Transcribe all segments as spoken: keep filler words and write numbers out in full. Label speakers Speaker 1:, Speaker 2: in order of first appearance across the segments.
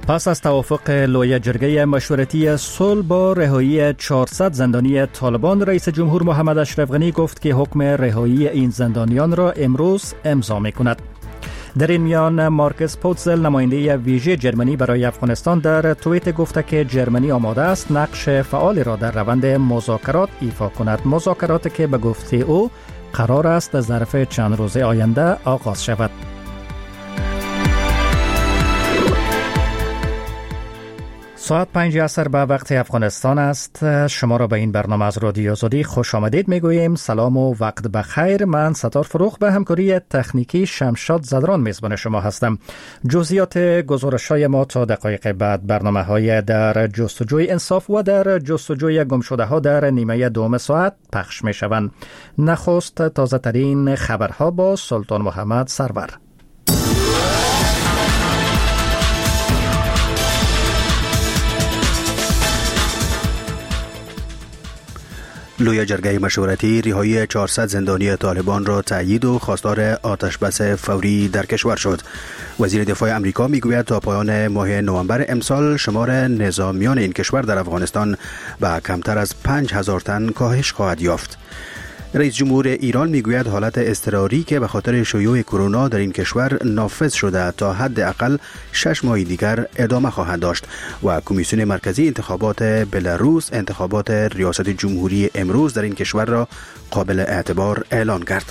Speaker 1: پس از توافق لوی جرگه مشورتی صلح با رهایی چهارصد زندانی طالبان، رئیس جمهور محمد اشرف غنی گفت که حکم رهایی این زندانیان را امروز امضا می‌کند. در این میان مارکس پوتزل، نماینده ویژه جرمنی برای افغانستان، در توییت گفته که جرمنی آماده است نقش فعالی را در روند مذاکرات ایفا کند. مذاکراتی که به گفته او قرار است ظرف چند روز آینده آغاز شود. ساعت پنج عصر به وقت افغانستان است. شما را به این برنامه از رادیو آزادی خوش آمدید میگوییم. سلام و وقت بخیر. من ستار فروخ به همکاری تکنیکی شمشاد زدران میزبان شما هستم. جزئیات گزارش‌های ما تا دقایق بعد برنامه‌های در جستجوی انصاف و در جستجوی گمشده‌ها در نیمه دوم ساعت پخش میشوند. نخست تازه ترین خبرها با سلطان محمد سرور.
Speaker 2: لوی جرگه مشورتی رهایی چهارصد زندانی طالبان را تأیید و خواستار آتشبس فوری در کشور شد. وزیر دفاع امریکا میگوید تا پایان ماه نوامبر امسال شمار نظامیان این کشور در افغانستان به کمتر از پنج هزار تن کاهش خواهد یافت. رئیس جمهور ایران میگوید حالت اضطراری که به خاطر شیوع کرونا در این کشور نافذ شده تا حداقل شش ماه دیگر ادامه خواهد داشت و کمیسیون مرکزی انتخابات بلاروس انتخابات ریاست جمهوری امروز در این کشور را قابل اعتبار اعلان کرد.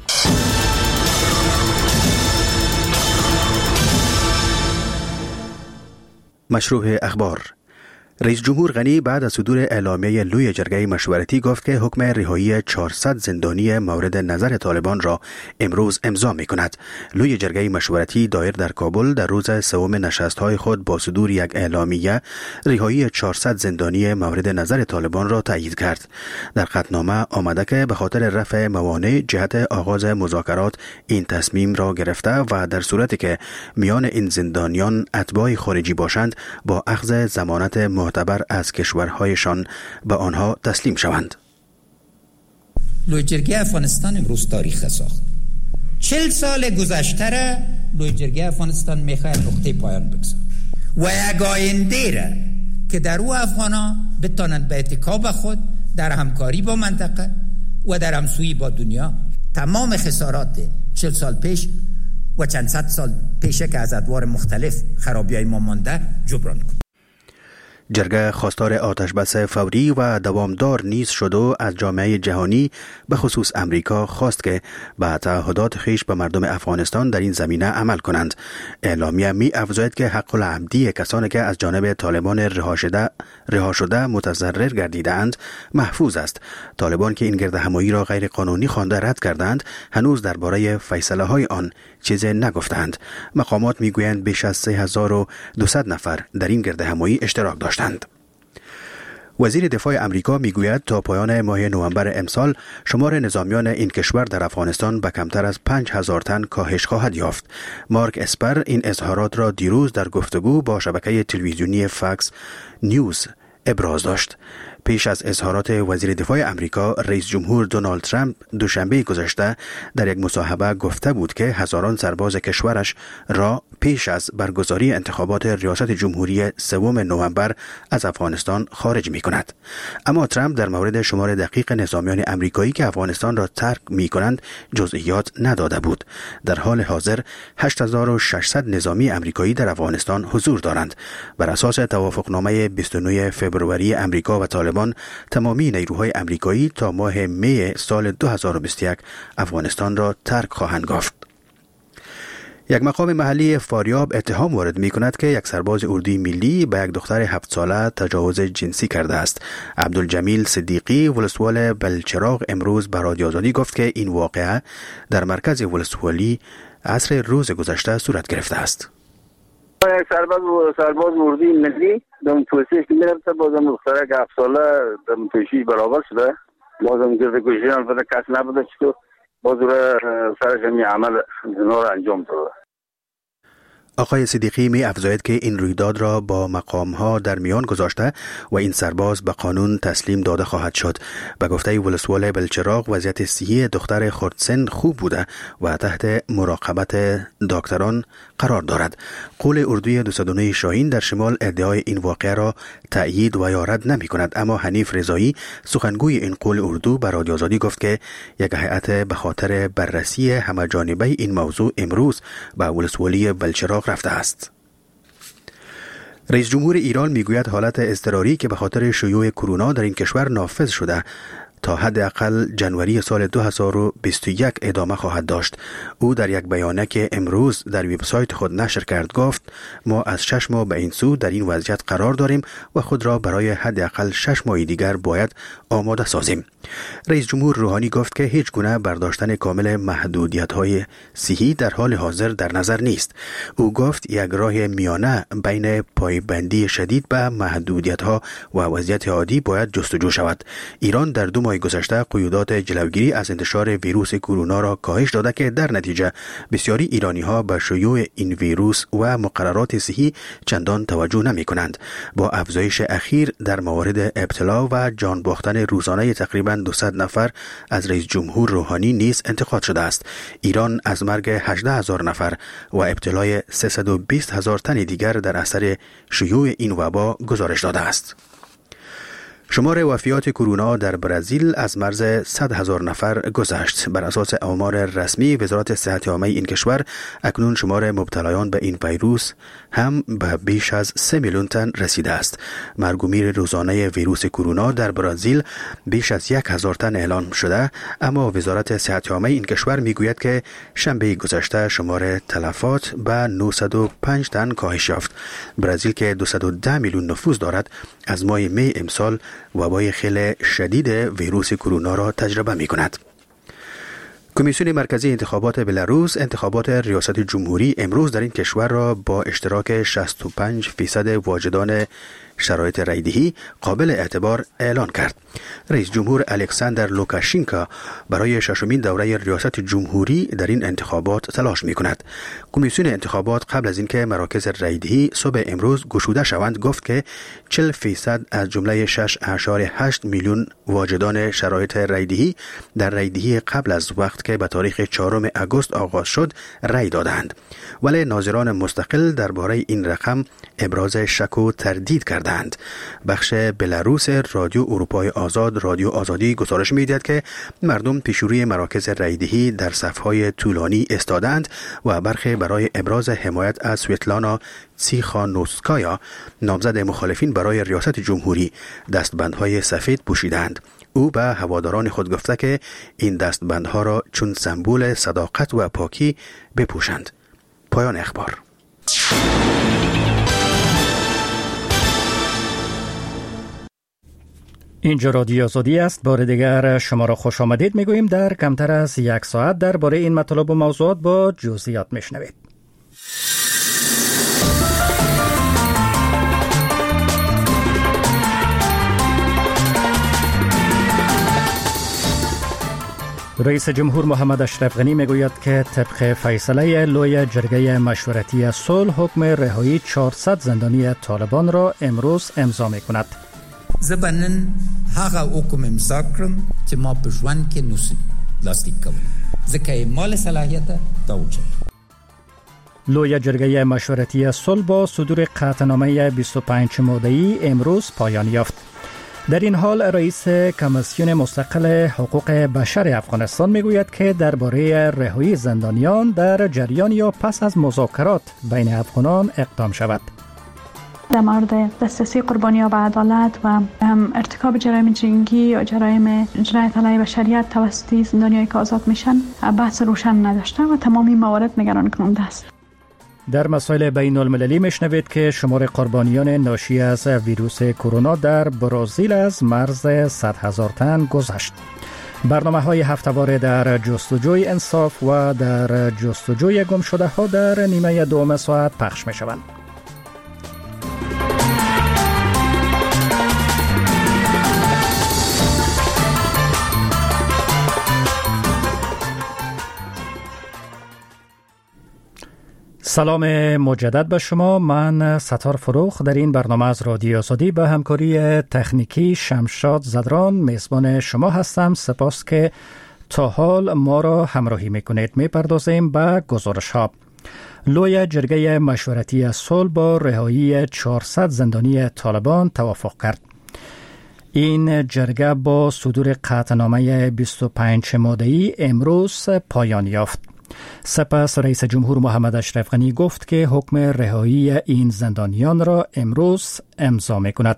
Speaker 2: مشروع اخبار. رئیس جمهور غنی بعد از صدور اعلامیه لوی جرگه مشورتی گفت که حکم رهایی چهارصد زندانی مورد نظر طالبان را امروز امضا می کند. لوی جرگه مشورتی دایر در کابل در روز سوم نشست‌های خود با صدور یک اعلامیه رهایی چهارصد زندانی مورد نظر طالبان را تایید کرد. در قطعنامه آمده که به خاطر رفع موانع جهت آغاز مذاکرات این تصمیم را گرفته و در صورتی که میان این زندانیان اتباع خارجی باشند با اخذ ضمانت معتبر از کشورهایشان به آنها تسلیم شوند.
Speaker 3: لوی جرگه افغانستان امروز تاریخ ساخت. چل سال گذشته را لوی جرگه افغانستان میخواهد نقطه پایان بگذارد و یک آینده را که در او افغانا بتانند به اتکا خود در همکاری با منطقه و در همسویی با دنیا تمام خسارات چل سال پیش و چند صد سال پیشه که از ادوار مختلف خرابی‌های ما مانده جبران کند.
Speaker 2: جرگه خواستار آتشبس فوری و دوامدار نیز شد و از جامعه جهانی به خصوص امریکا خواست که به تعهدات خیش به مردم افغانستان در این زمینه عمل کنند. اعلامیه می افزاید که حق العمدی کسانی که از جانب طالبان رها شده رها شده متضرر گردیدند محفوظ است. طالبان که این گردهمایی را غیر قانونی خوانده رد کردند هنوز درباره فیصله های آن چیزی نگفتند. مقامات میگویند بیش از سه هزار و دویست نفر در این گردهمایی اشتراک داشتند. وزیر دفاع امریکا میگوید تا پایان ماه نوامبر امسال شمار نظامیان این کشور در افغانستان به کمتر از پنج هزار تن کاهش خواهد یافت. مارک اسپر این اظهارات را دیروز در گفتگو با شبکه تلویزیونی فاکس نیوز ابراز داشت. پیش از اظهارات وزیر دفاع امریکا، رئیس جمهور دونالد ترامپ دوشنبه گذشته در یک مصاحبه گفته بود که هزاران سرباز کشورش را پیش از برگزاری انتخابات ریاست جمهوری سوم نوامبر از افغانستان خارج می کند. اما ترامپ در مورد شمار دقیق نظامیان امریکایی که افغانستان را ترک می کنند جزئیات نداده بود. در حال حاضر هشت هزار و ششصد نظامی امریکایی در افغانستان حضور دارند. بر اساس توافقنامه بیست و نه فوریه امریکا و طالبان تمامی نیروهای امریکایی تا ماه می سال دو هزار و بیست و یک افغانستان را ترک خواهند گفت. یک مقام محلی فاریاب اتهام وارد می کند که یک سرباز اردوی ملی به یک دختر هفت ساله تجاوز جنسی کرده است. عبدالجمیل صدیقی ولسوال بلچراغ امروز به رادیو آزادی گفت که این واقعه در مرکز ولسوالی عصر روز گذشته صورت گرفته است.
Speaker 4: یک سرباز سرباز اردوی ملی دم توسیش که میرفته بازم دختره که هفت ساله دم توشی برابر شده بازم گرد کشی هم فده کس نبوده چطور باز رو سرش همی عمل زنا رو انجام داده.
Speaker 2: آقای صدیقی می افزاید که این رویداد را با مقامها در میان گذاشته و این سرباز به قانون تسلیم داده خواهد شد. به گفته ولسوالی بلچراغ وضعیت صحی دختر خردسن خوب بوده و تحت مراقبت دکتران قرار دارد. قول اردوی دویست و نه شاهین در شمال ادعای این واقعه را تأیید و یا رد نمی کند، اما حنیف رضایی سخنگوی این قول اردو به رادیو آزادی گفت که یک هیئت به خاطر بررسی همه‌جانبه این موضوع امروز به ولسوالی بلچراغ رفته است. رئیس جمهور ایران میگوید حالت اضطراری که به خاطر شیوع کرونا در این کشور نافذ شده تا حداقل جنوری سال دو هزار و بیست و یک ادامه خواهد داشت. او در یک بیانیه که امروز در وبسایت خود نشر کرد گفت ما از شش ماه به این سو در این وضعیت قرار داریم و خود را برای حداقل شش ماه دیگر باید آماده سازیم. رئیس جمهور روحانی گفت که هیچ گونه برداشتن کامل محدودیت‌های صحی در حال حاضر در نظر نیست. او گفت یک راه میانه بین پایبندی شدید به محدودیت‌ها و وضعیت عادی باید جستجو شود. ایران در دو ماه گذشته قیودات جلوگیری از انتشار ویروس کرونا را کاهش داده که در نتیجه بسیاری ایرانی‌ها به شیوع این ویروس و مقررات صحی چندان توجه نمی‌کنند. با افزایش اخیر در موارد ابتلا و جان باختن روزانه تقریباً دویست نفر از رئیس جمهور روحانی نیز انتقاد شده است. ایران از مرگ هجده هزار نفر و ابتلای سیصد و بیست هزار تن دیگر در اثر شیوع این وبا گزارش داده است. شمار وفیات کرونا در برزیل از مرز صد هزار نفر گذشت. بر اساس آمار رسمی وزارت صحت عامه این کشور اکنون شمار مبتلایان به این ویروس هم به بیش از سه میلیون تن رسیده است. مرگ و میر روزانه ویروس کرونا در برزیل بیش از یک هزار تن اعلام شده، اما وزارت صحت عامه این کشور میگوید که شنبه گذشته شمار تلفات به نهصد و پنج تن کاهش یافت. برزیل که دویست و ده میلیون نفوس دارد از ماه می امسال وبای خیلی شدید ویروس کرونا را تجربه می کند. کمیسیون مرکزی انتخابات بلاروس انتخابات ریاست جمهوری امروز در این کشور را با اشتراک شصت و پنج فیصد واجدان شرایط رایدهی قابل اعتبار اعلان کرد. رئیس جمهور الکساندر لوکاشینکا برای ششمین دوره ریاست جمهوری در این انتخابات تلاش می کند. کمیسیون انتخابات قبل از اینکه مراکز رایدهی صبح امروز گشوده شوند گفت که چهل فیصد از جمله شش اشاره هشت میلیون واجدان شرایط رایدهی در رایدهی قبل از وقت که به تاریخ چهارم آگوست آغاز شد رای دادند، ولی ناظران مستقل درباره این رقم ابراز شک و تردید کردند. بخش بلاروس رادیو اروپای آزاد رادیو آزادی گزارش می‌دهد که مردم پیشروی مراکز رایدهی در صف‌های طولانی ایستادند و برخی برای ابراز حمایت از سویتلانا تیخانوسکایا نامزد مخالفین برای ریاست جمهوری دستبندهای سفید پوشیدند. او به هواداران خود گفته که این دستبندها را چون سمبل صداقت و پاکی بپوشند. پایان اخبار.
Speaker 1: اینجا رادیو آزادی است. بار دیگر شما را خوش آمدید میگوییم. در کمتر از یک ساعت درباره این مطالب و موضوعات با جزئیات میشنوید. رئیس جمهور محمد اشرف غنی میگوید که طبق فیصله لوی جرگه مشورتی صلح حکم رهایی چهارصد زندانی طالبان را امروز امضا میکند.
Speaker 3: زبنن هغه حکم امضا کړم چې ما په ژوند کې نوسی لاسلیک کړم ځکه مال صلاحیت دا وچه.
Speaker 1: لوی جرگه مشورتی صلح با صدور قطعنامه بیست و پنج ماده‌ای امروز پایان یافت. در این حال رئیس کمیسیون مستقل حقوق بشر افغانستان میگوید که درباره رهایی زندانیان در جریان یا پس از مذاکرات بین افغانان اقدام شود.
Speaker 5: در مورد دسترسی قربانیان به عدالت و ارتکاب جرایم جنگی یا جرایم جنایت علیه بشریت توسط زندانیایی که آزاد میشن بحث روشن نداشته و تمامی موارد نگران کننده است.
Speaker 1: در مسائل بین المللی میشنوید که شمار قربانیان ناشی از ویروس کرونا در برزیل از مرز صد هزار تن گذشت. برنامه های هفته‌واره در جستجوی انصاف و در جستجوی گم شده ها در نیمه دوم ساعت پخش می شوند. سلام مجدد به شما. من ستار فروخ در این برنامه از رادیو آزادی به همکاری تکنیکی شمشاد زدران میزبان شما هستم. سپاس که تا حال ما را همراهی میکنید. میپردازیم به گزارش ها. لوی جرگه مشورتی صلح با رهایی چهارصد زندانی طالبان توافق کرد. این جرگه با صدور قطعنامه بیست و پنج ماده‌ای امروز پایان یافت. سپس رئیس جمهور محمد اشرف غنی گفت که حکم رهایی این زندانیان را امروز امضا می‌کند.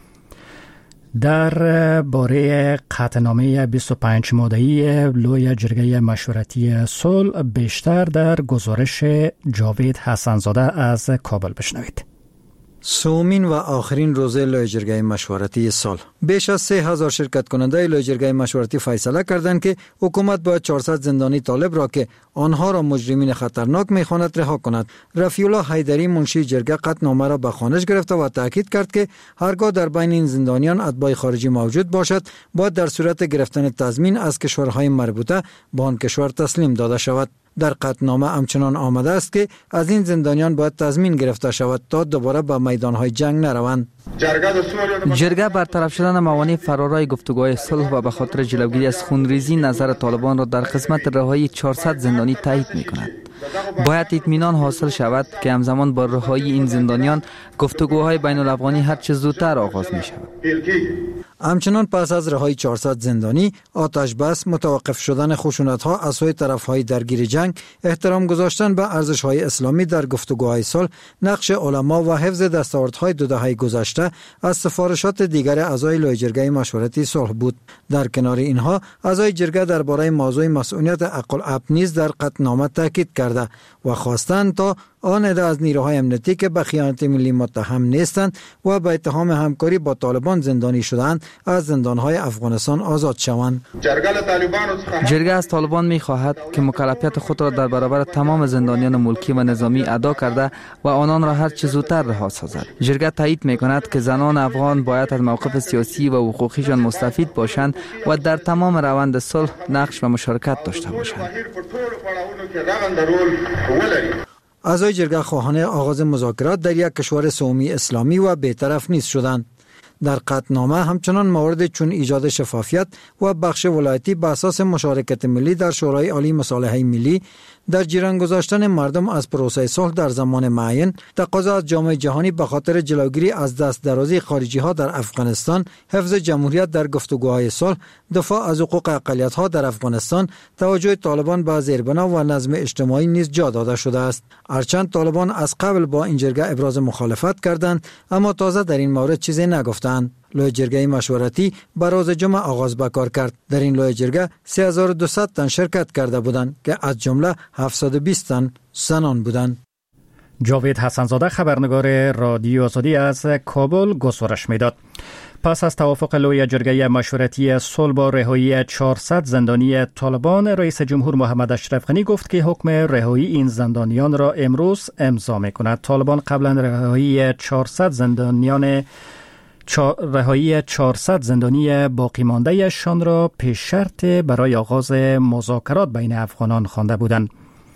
Speaker 1: در باره قطعنامه بیست و پنج ماده‌ای لوی جرگه مشورتی صلح بیشتر در گزارش جاوید حسن‌زاده از کابل بشنوید.
Speaker 6: سومین و آخرین روز لوی جرگه مشورتی صلح، بیش از سه هزار شرکت کننده لوی جرگه مشورتی فیصله کردند که حکومت باید چهارصد زندانی طالب را که آنها را مجرمین خطرناک می‌خواند رها کند. رفیع الله حیدری منشی جرگه قطعنامه را به خوانش گرفته و تاکید کرد که هرگاه در بین این زندانیان اتباع خارجی موجود باشد باید در صورت گرفتن تضمین از کشورهای مربوطه به آن کشور تسلیم داده شود. در قطعنامه همچنان آمده است که از این زندانیان باید تضمین گرفته شود تا دوباره به میدانهای جنگ نروند.
Speaker 7: جرگه برطرف شدن موانع فرارای گفتگوهای صلح و به خاطر جلوگیری از خونریزی نظر طالبان را در قسمت رهایی چهارصد زندانی تایید می کند. باید اطمینان حاصل شود که همزمان با رهایی این زندانیان گفتگوهای بین الافغانی هر چه زودتر آغاز می شود.
Speaker 6: همچنان پس از رهایی چهارصد زندانی، آتش بس، متوقف شدن خشونت‌ها از سوی طرف‌های درگیر جنگ، احترام گذاشتن به ارزش‌های اسلامی در گفتگوهای صلح، نقش علما و حفظ دستاوردهای دو دهه گذشته از سفارشات دیگر اعضای لوی جرگه مشورتی صلح بود. در کنار اینها، اعضای جرگه درباره موضوع مسئولیت عقل نیز در قطعنامه تاکید کرده و خواستند تا آن عده از نیروهای امنیتی که به خیانت ملی متهم نیستند و به اتهام همکاری با طالبان زندانی شدند از زندانهای افغانستان آزاد شوند.
Speaker 7: جرگه از طالبان می خواهد که مکلفیت خود را در برابر تمام زندانیان ملکی و نظامی ادا کرده و آنان را هر چه زودتر رها سازد. جرگه تایید می کند که زنان افغان باید از موقف سیاسی و حقوقیشان مستفید باشند و در تمام روند صلح نقش و مشارکت داشته باشند.
Speaker 6: اعضای جرگه خواهان آغاز مذاکرات در یک کشور سومی اسلامی و بی‌طرف نیز شدند. در قطعنامه همچنان موارد چون ایجاد شفافیت و بخش ولایتی به اساس مشارکت ملی در شورای عالی مصالحه ملی، در جریان گذاشتن مردم از پروسه صلح در زمان معین، تقاضا از جامعه جهانی به خاطر جلوگیری از دست درازی خارجی ها در افغانستان، حفظ جمهوریت در گفتگوهای صلح، دفاع از حقوق اقلیت ها در افغانستان، توجه طالبان به زیربنا و نظم اجتماعی نیز جا داده شده است. هرچند طالبان از قبل با این جرگه ابراز مخالفت کردند، اما تازه در این مورد چیزی نگفتند. لوی جرگه مشورتی بر روز جمعه آغاز به کار کرد. در این لوی جرگه سه هزار و دویست تن شرکت کرده بودند که از جمله هفتصد و بیست تن زنان بودند.
Speaker 1: جاوید حسن‌زاده خبرنگار رادیو آزادی از کابل گزارش میداد. پس از توافق لوی جرگه مشورتی صلح با رهایی چهارصد زندانی طالبان، رئیس جمهور محمد اشرف غنی گفت که حکم رهایی این زندانیان را امروز امضا می‌کند. طالبان قبلا رهایی چهارصد زندانیان رهایی چهارصد زندانی باقی مانده شان را پیش شرط برای آغاز مذاکرات بین افغانان خوانده بودند.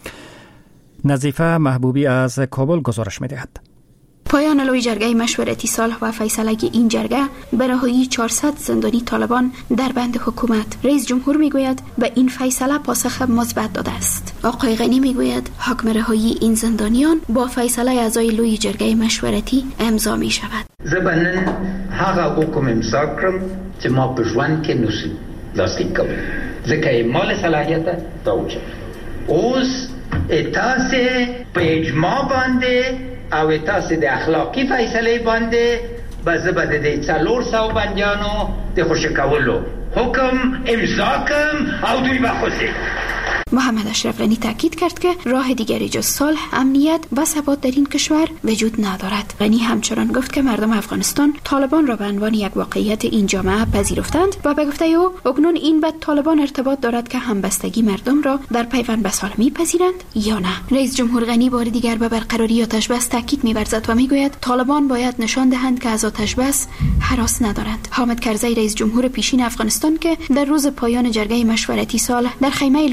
Speaker 1: نظیفه محبوبی از کابل گزارش می‌دهد.
Speaker 8: پایان لوی جرگه مشورتی صلح و فیصله این جرگه به رهایی چهارصد زندانی طالبان در بند حکومت. رئیس جمهور میگوید به این فیصله پاسخ مثبت داده است. آقای غنی میگوید حکم رهایی این زندانیان با فیصله اعضای لوی جرگه مشورتی امضا می شود.
Speaker 3: زبانن هغه حکم امضا کړم چې ما په ژوند کې نوسي لاسلیک کوم ځکه مال صلاحیت دا وچه اوس تاسو په اجماع باندې او تاسو د اخلاقی فیصله باندې به زبده د څلور سوه بندیانو د خوشی کولو حکم امضا کم او دوی بخوزی.
Speaker 8: محمد اشرف غنی تاکید کرد که راه دیگری جز صلح، امنیت و ثبات در این کشور وجود ندارد. غنی همچنان گفت که مردم افغانستان طالبان را به عنوان یک واقعیت این جامعه پذیرفتند و به گفته او اکنون این به طالبان ارتباط دارد که همبستگی مردم را در پیوند به صلح میپذیرند یا نه. رئیس جمهور غنی بار دیگر به برقراری آتش بس تاکید می‌ورزد و میگوید طالبان باید نشان دهند که از آتش بس هراس ندارند. حامد کرزی رئیس جمهور پیشین افغانستان که در روز پایان جرگه مشورتی صلح در خیمه لوی جرگه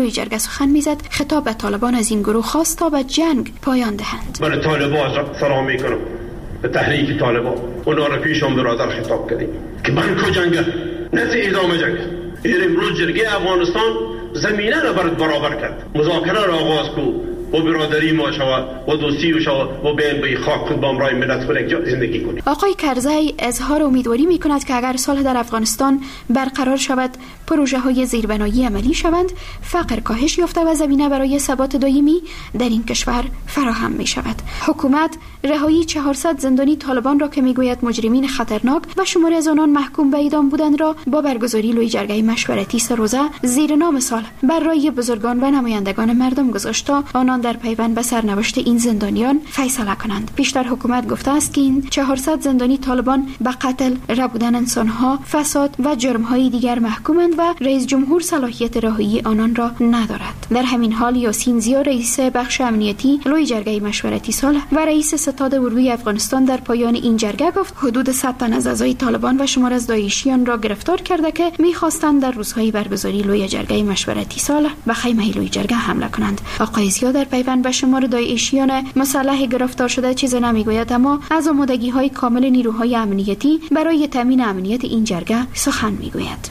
Speaker 8: سخن میزد خطاب به طالبان از این گروه خواست تا به جنگ پایان دهند.
Speaker 9: من طالبان سلام میکنم به تحریک طالبان. اونا را پیشم برادر خطاب کردیم که بخیر کو جنگ نسی ادامه جنگ. این امروز جرگه افغانستان زمینه را برات برابر کرد. مذاکره را آغاز کو و برادری ما شود و دوستی و شود و بین به خاک خود با امرای ملت خود یک جا زندگی کنیم.
Speaker 8: آقای کرزی اظهار امیدواری می کند که اگر صلح در افغانستان برقرار شود، پروژه های زیربنایی عملی شوند، فقر کاهش یافته و زمینه برای ثبات دائمی در این کشور فراهم می شود. حکومت رهایی چهارصد زندانی طالبان را که می گوید مجرمین خطرناک و شماری از آنان محکوم به اعدام بودند را با برگزاری لوی جرگه مشورتی سه روزه زیر نام صلح بر رای بزرگان و نمایندگان مردم گذاشت تا آنان در پیوند به سرنوشت این زندانیان فیصله کنند. پیشتر حکومت گفته است که این چهارصد زندانی طالبان به قتل، ربودن انسانها، فساد و جرم‌های دیگر محکومند و رئیس جمهور صلاحیت رهایی آنان را ندارد. در همین حال یاسین زیا رئیس بخش امنیتی لوی جرگه مشورتی صلح و رئیس ستاد اردوی افغانستان در پایان این جرگه گفت حدود صد تن از اعضای طالبان و شمار از داعشیان را گرفتار کرده که می‌خواستند در روزهای برگزاری لوی جرگه مشورتی صلح به خیمه لوی جرگه حمله کنند. آقای زیا در پیوند به شمار داعشیان مسلح گرفتار شده چیزی نمیگوید، اما از آمادگی‌های کامل نیروهای امنیتی برای تامین امنیت این جرگه سخن میگوید.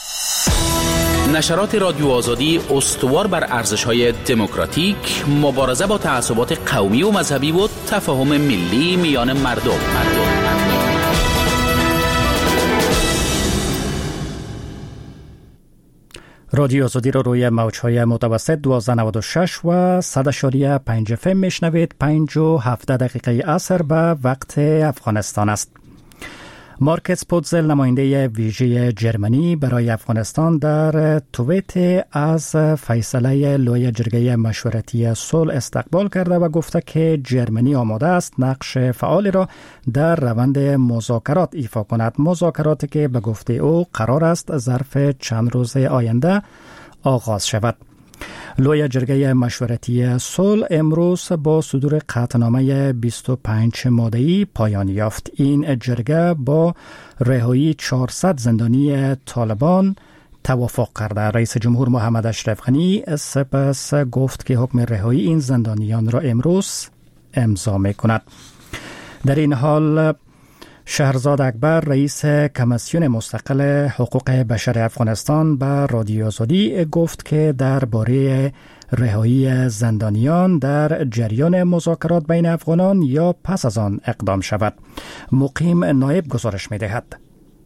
Speaker 10: نشرات رادیو آزادی استوار بر ارزش‌های دموکراتیک، مبارزه با تعصبات قومی و مذهبی و تفاهم ملی میان مردم. مردم.
Speaker 1: رادیو آزادی را روی موج‌های متوسط دوازده نود و شش و صد اشاری پنج اف ام میشنوید. پنج و هفده دقیقه عصر به وقت افغانستان است. مارکس پوتزل نماینده ویژه جرمنی برای افغانستان در توییت از فیصله لوی جرگه مشورتی صلح استقبال کرده و گفته که جرمنی آماده است نقش فعالی را در روند مذاکرات ایفا کند. مذاکراتی که به گفته او قرار است ظرف چند روز آینده آغاز شود. لوی جرگه مشورتی صلح امروز با صدور قطعنامه بیست و پنج ماده‌ای پایان یافت. این جرگه با رهایی چهارصد زندانی طالبان توافق کرده. رئیس جمهور محمد اشرف غنی سپس گفت که حکم رهایی این زندانیان را امروز امضا می‌کند. در این حال شهرزاد اکبر رئیس کمیسیون مستقل حقوق بشر افغانستان به رادیو آزادی گفت که درباره رهایی زندانیان در جریان مذاکرات بین افغانان یا پس از آن اقدام شود. مقیم نایب گزارش می‌دهد.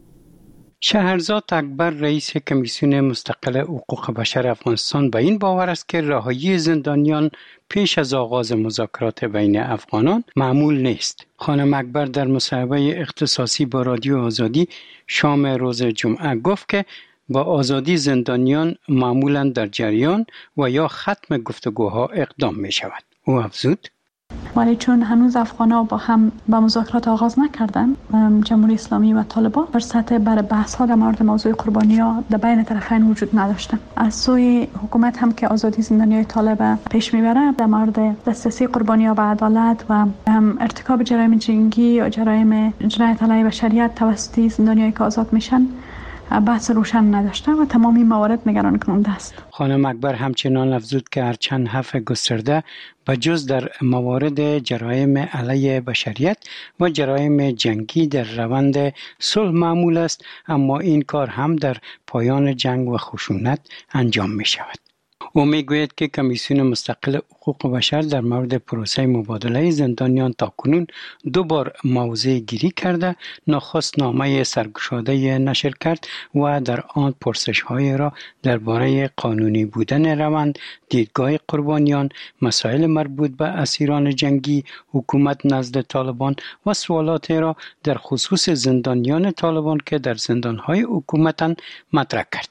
Speaker 11: شهرزاد اکبر رئیس کمیسیون مستقل حقوق بشر افغانستان به این باور است که رهایی زندانیان پیش از آغاز مذاکرات بین افغانان معمول نیست. خانم اکبر در مصاحبه اختصاصی با رادیو آزادی شام روز جمعه گفت که با آزادی زندانیان معمولاً در جریان و یا ختم گفتگوها اقدام می شود. او افزود:
Speaker 5: ولی چون هنوز افغان‌ها با هم به مذاکرات آغاز نکردن، جمهوری اسلامی و طالبان فرصت برای بحث ها در مورد موضوع قربانی‌ها در بین طرفین وجود نداشته. از سوی حکومت هم که آزادی زندانیان طالب پیش میبره، در مورد دسترسی قربانی‌ها به عدالت و ارتکاب جرایم جنگی یا جرایم جنایت علیه بشریت توسط زندانیان که آزاد میشن بحث روشن نداشته و تمامی موارد نگران کننده است.
Speaker 11: خانم اکبر همچنان افزود که هرچند حرف گسترده به جز در موارد جرایم علیه بشریت و جرایم جنگی در روند صلح معمول است، اما این کار هم در پایان جنگ و خشونت انجام می شود. او میگوید که کمیسیون مستقل حقوق بشر در مورد پروسه مبادله زندانیان تاکنون دو بار موضع گیری کرده، نخست نامه سرگشاده نشر کرد و در آن پرسش های را درباره قانونی بودن روند، دیدگاه قربانیان، مسائل مربوط به اسیران جنگی، حکومت نزد طالبان و سوالات را در خصوص زندانیان طالبان که در زندانهای حکومتن مطرح کرد.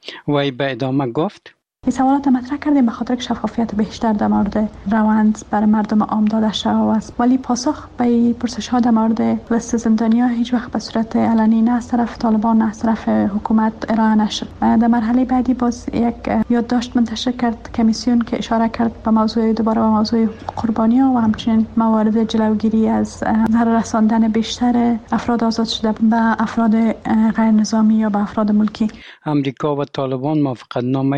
Speaker 11: وی به ادامه گفت:
Speaker 5: این سوالات مطرح کردیم به خاطر شفافیت بیشتر در مورد روند برای مردم عام داده شده است، ولی پاسخ به پرسش ها در مورد لیست زندانیان هیچ وقت به صورت علنی نه از طرف طالبان نه از طرف حکومت ارائه نشد. در مرحله بعدی باز یک یادداشت منتشر کرد کمیسیون که اشاره کرد به موضوع دوباره به موضوع قربانی ها و همچنین موارد جلوگیری از ضرر رساندن بیشتر افراد آزاد شده به افراد غیر نظامی یا به افراد ملکی.
Speaker 11: امریکا و طالبان موافقتنامه آورده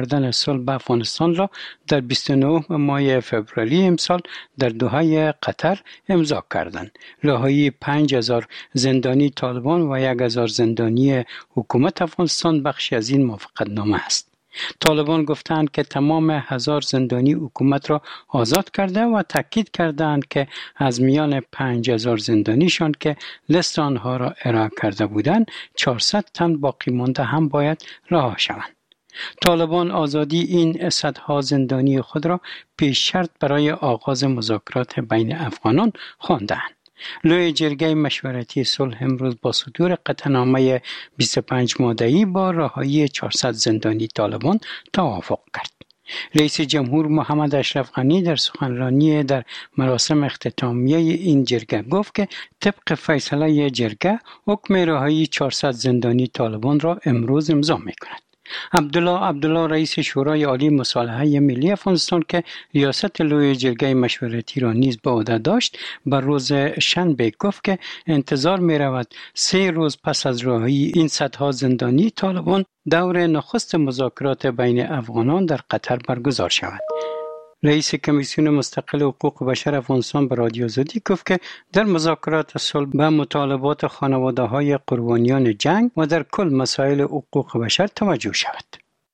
Speaker 11: آوردن صلح به افغانستان را در بیست و نه ماه فوریه امسال در دوحه قطر امضا کردند. رهایی پنج هزار زندانی طالبان و یک هزار زندانی حکومت افغانستان بخشی از این موافقتنامه است. طالبان گفتند که تمام هزار زندانی حکومت را آزاد کرده و تاکید کردند که از میان پنج هزار زندانیشان که لیست آنها را ارائه کرده بودند چهارصد تن باقی مانده هم باید رها شوند. طالبان آزادی این صدها زندانی خود را پیش شرط برای آغاز مذاکرات بین افغانان خواندند. لوی جرگه مشورتی صلح امروز با صدور قطعنامه بیست و پنج ماده‌ای با رهایی چهارصد زندانی طالبان توافق کرد. رئیس جمهور محمد اشرف غنی در سخنرانی در مراسم اختتامیه این جرگه گفت که طبق فیصله جرگه حکم رهایی چهارصد زندانی طالبان را امروز امضا می‌کند. عبدالله عبدالله رئیس شورای عالی مصالحه ملی افغانستان که ریاست لوی جرگه مشورتی را نیز به عهده داشت بر روز شنبه گفت که انتظار می رود سه روز پس از رهایی این صدها زندانی طالبان دور نخست مذاکرات بین افغانان در قطر برگزار شود. رئیس کمیسیون مستقل حقوق بشر افغانستان به رادیو آزادی گفت که در مذاکرات صلح به مطالبات خانواده‌های قربانیان جنگ و در کل مسائل حقوق بشر توجه شود.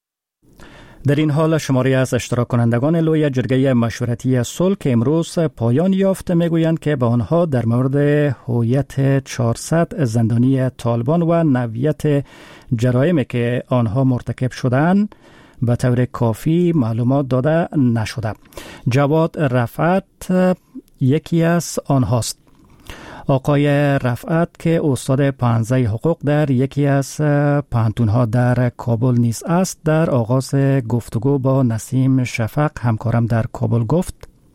Speaker 1: در این حال شماری از اشتراک کنندگان لوی جرگه مشورتی صلح که امروز پایان یافت میگویند که به آنها در مورد هویت چهارصد زندانی طالبان و نوعیت جرایمی که آنها مرتکب شدند به طور کافی معلومات داده نشده. جواد رفعت یکی از آنهاست. آقای رفعت که استاد پانزده حقوق در یکی از پانتونها در کابل نیز است در آغاز گفتگو با نسیم شفق همکارم در کابل گفت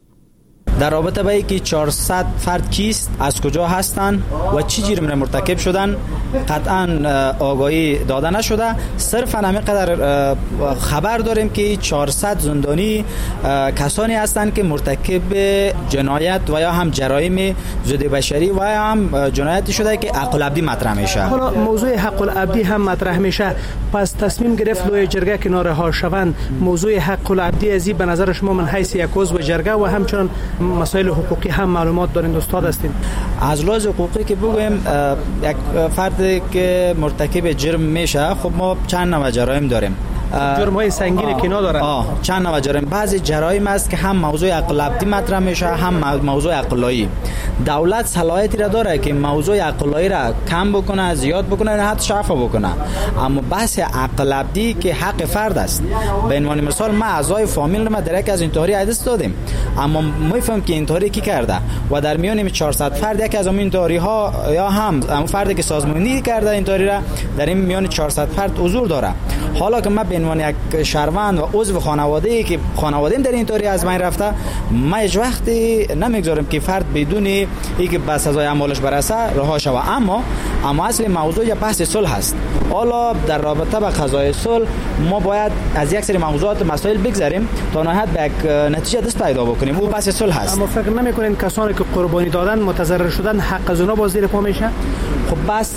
Speaker 12: در رابطه با اینکه چهارصد فرد کیست، از کجا هستند و چی جرم مرتکب شدن قطعا آگاهی داده نشده. صرفا همین قدر خبر داریم که چهارصد زندانی کسانی هستند که مرتکب جنایت و یا هم جرایم ضد بشری و یا هم جنایتی شده که حق العبدی مطرح میشه.
Speaker 13: حالا موضوع حق العبدی هم مطرح میشه، پس تصمیم گرفت لوی جرگه که نارها شوند موضوع حق العبدی ازی به نظر شما من حیث یک عضو جرگه و همچنان مسائل حقوقی هم معلومات دارین استاد هستین؟
Speaker 12: از لحاظ حقوقی که بگویم یک فردی که مرتکب جرم میشه خب ما چند نوع جرایم داریم.
Speaker 13: جرم های سنگین که ندارن.
Speaker 12: آه چند نوع جرایم. بعضی جرایم است که هم موضوع عقل عبدی مطرح میشه هم موضوع عقلایی. دولت صلاحیتی را داره که موضوع عقلایی را کم بکنه، زیاد بکنه، حتی شفا بکنه. اما بحث عقل عبدی که حق فرد است. به عنوان مثال ما اعضای فامیل ما درک از اینطوری عدس دادیم، اما میفهم که اینطوری کی کرده و در میان چهارصد فرد یک از این طوری ها یا هم اون فردی که سازماندهی کرده اینطوری را در این میان چهارصد فرد حضور داره. حالا که ما به عنوان یک شهروند و عضو خانواده‌ای که خانواده‌ام در این طوری از بین رفته، ما هیچ وقتی نمیگذارم که فرد بدون اینکه به سزای اعمالش برسه رها شود. اما اما اصل موضوع یا بحث صلح است. حالا در رابطه با قضای صلح ما باید از یک سری موضوعات مسائل بگذریم تا نهایت به یک نتیجه دست پیدا بکنیم. او بحث صلح است.
Speaker 13: اما فکر نمی‌کنین کسانی که قربانی دادن متضرر شدن حق از اونها باز زیر پا میشه؟
Speaker 12: خب بحث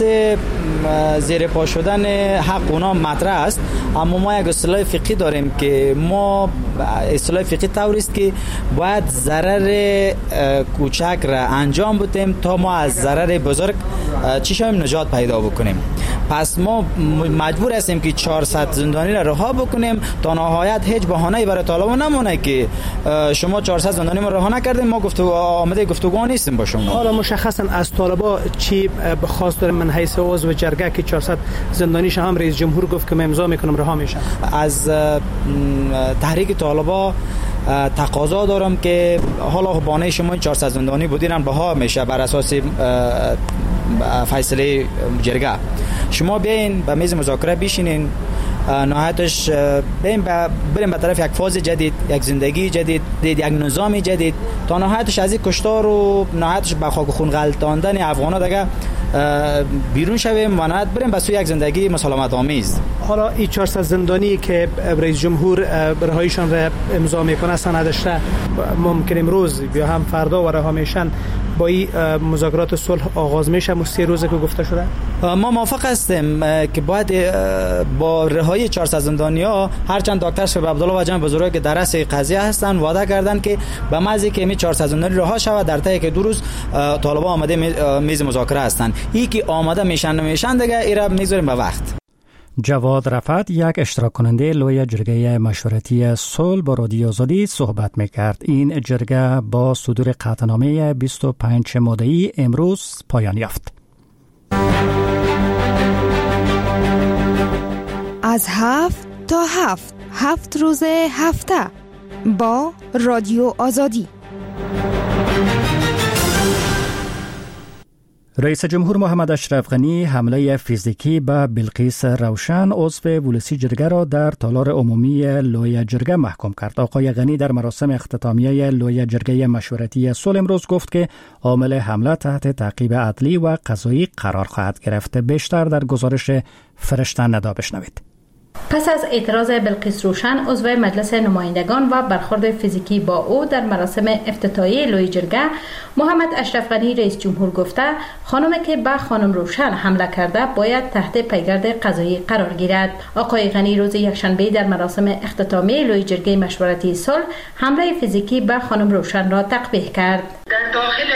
Speaker 12: زیر پا شدن حق اونا مطرح است، اما ما یک اصطلاح فقهی داریم که ما اصطلاح فقهی طوری است که باید ضرر کوچک را انجام بدیم تا ما از ضرر بزرگ چی شویم نجات پیدا بکنیم. پس ما مجبور هستیم که چهارصد زندانی را رها بکنیم تا نهایت هیچ بهانه‌ای برای طالبان نمونه که شما چهارصد زندانی ما رها نکردیم، ما گفتگو آماده گفتگو نیستیم با شما.
Speaker 13: حالا مشخصا از طالبا چی خواست داریم؟ من حیث عضو جرگه که چهارصد زندانیش هم رئیس جمهور گفت که من امضا میکنم رها میشن.
Speaker 12: از تحریک طالبا تقاضا دارم که حالا بانه شما چهارصد زندانی بودین رها میشه بر اساس فیصله جرگه. شما بیاین به میز مذاکره بشینین، نهایتش بریم بریم به طرف یک فاز جدید، یک زندگی جدید، یک نظام جدید تا نهایتش از این کشتار و نهایتش به خاک و خون غلطاندن افغانا دیگه بیرون شویم و نهایت بریم به سوی یک زندگی مسالمت آمیز.
Speaker 13: حالا این چهارصد زندانی که رئیس جمهور رهاییشان را امضا میکنه سندش را ممکن امروز یا هم فردا و رها میشن، با این مذاکرات صلح آغاز میشه؟ سه روزه که گفته شده.
Speaker 12: ما موافق هستیم که باید با رهایی چهارصد زندانیا، هرچند دکتر شریف عبدالله و جمع بزرگی که در رأس قضیه هستند وعده کردند که به محضی که می چهارصد زندانی رها شود در طی که دو روز طالبان آماده میز مذاکره هستند. این که آماده میشن نمیشن دیگه ایرا میذاریم به وقت.
Speaker 1: جواد رفعت، یک اشتراک کننده لوی جرگه مشورتی صلح، با رادیو آزادی صحبت میکرد. این جرگه با صدور قطعنامه بیست و پنج ماده‌ای امروز پایان یافت.
Speaker 14: از هفت تا هفت هفت روز هفته با رادیو آزادی.
Speaker 1: رئیس جمهور محمد اشرف غنی حمله فیزیکی به بلقیس روشن عضو ولسی جرگه را در تالار عمومی لوی جرگه محکوم کرد. آقای غنی در مراسم اختتامیه لوی جرگه مشورتی صلح امروز گفت که عامل حمله تحت تعقیب عدلی و قضایی قرار خواهد گرفت. بیشتر در گزارش فرشته ندا بشنوید.
Speaker 15: پس از اعتراض بلقیس روشن عضو مجلس نمایندگان و برخورد فیزیکی با او در مراسم افتتاحیه لوی جرگه، محمد اشرف غنی رئیس جمهور گفته خانمی که به خانم روشن حمله کرده باید تحت پیگرد قضایی قرار گیرد. آقای غنی روز یکشنبه در مراسم اختتامیه لوی جرگه مشورتی صلح حمله فیزیکی به خانم روشن را تقبیح کرد.
Speaker 16: در داخل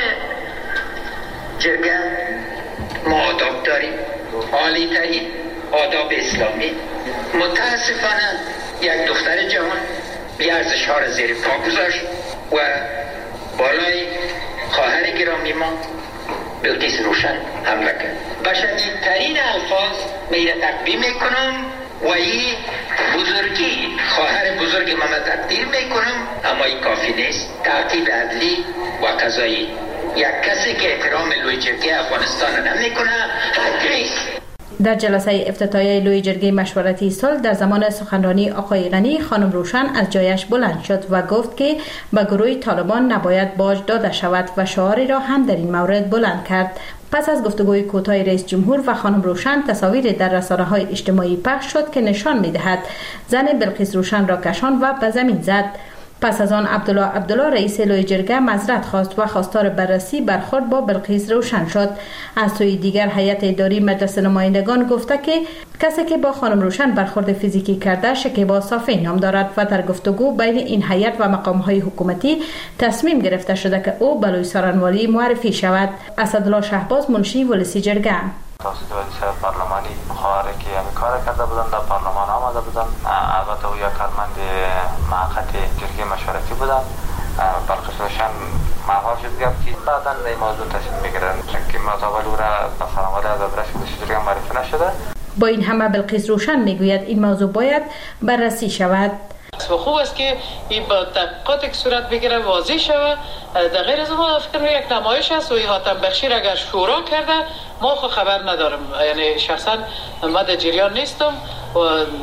Speaker 16: جرگه ما آداب داریم، عالی ترین آداب اسلامی. متاسفانه یک دختر جوان بی ارزش ها را زیر پا گذاشت و بالای خواهر گرامی ما بلقیس روشن حمله کرد. با شدیدترین الفاظ میره تقدیم میکنم و این بزرگی خواهر بزرگ ما تقدیر میکنم، اما این کافی نیست. تعقیب عدلی و قضایی. یک کسی که احترام لوی جرگه افغانستان نمیکنه حق نیست.
Speaker 15: در جلسه افتتاحیه لوی جرگه مشورتی صلح در زمان سخنرانی آقای غنی، خانم روشن از جایش بلند شد و گفت که به گروه طالبان نباید باج داده شود و شعاری را هم در این مورد بلند کرد. پس از گفتگوی کوتاه رئیس جمهور و خانم روشن، تصاویر در رسانه‌های اجتماعی پخش شد که نشان می‌دهد زن بلقیس روشن را کشان و به زمین زد. پس از آن عبدالله عبدالله رئیس لوی جرگه معذرت خواست و خواستار بررسی برخورد با بلقیس روشن شد. از سوی دیگر هیئت اداری مجلس نمایندگان گفته که کسی که با خانم روشن برخورد فیزیکی کرده شکیبا صافی نام دارد و در گفتگو بین این هیئت و مقام‌های حکومتی تصمیم گرفته شده که او به لوی سارنوالی معرفی شود. اسدالله شهباز، منشی ولسی جرگه:
Speaker 17: توسط وزیر پارلمانی خواهری که همین کار کرده بودن در پارلمان آمده بودن. البته او یک کارمند موقت جرگه مشورتی بودن. بلقیس روشن محال شد گفت که بعدا این موضوع تصمیم میگیرن که مطابق او را به خانواده از ابرش جرگه معرفی نشده.
Speaker 15: با این همه بلقیس روشن میگوید این موضوع باید بررسی شود.
Speaker 18: و خوب است که این با تحقیقاتی که صورت بگیره واضح شود. در غیر از ما فکر یک نمایش است و این حاتم بخشیر اگر شورا کرده ما خو خبر ندارم، یعنی شخصا من در جریان نیستم و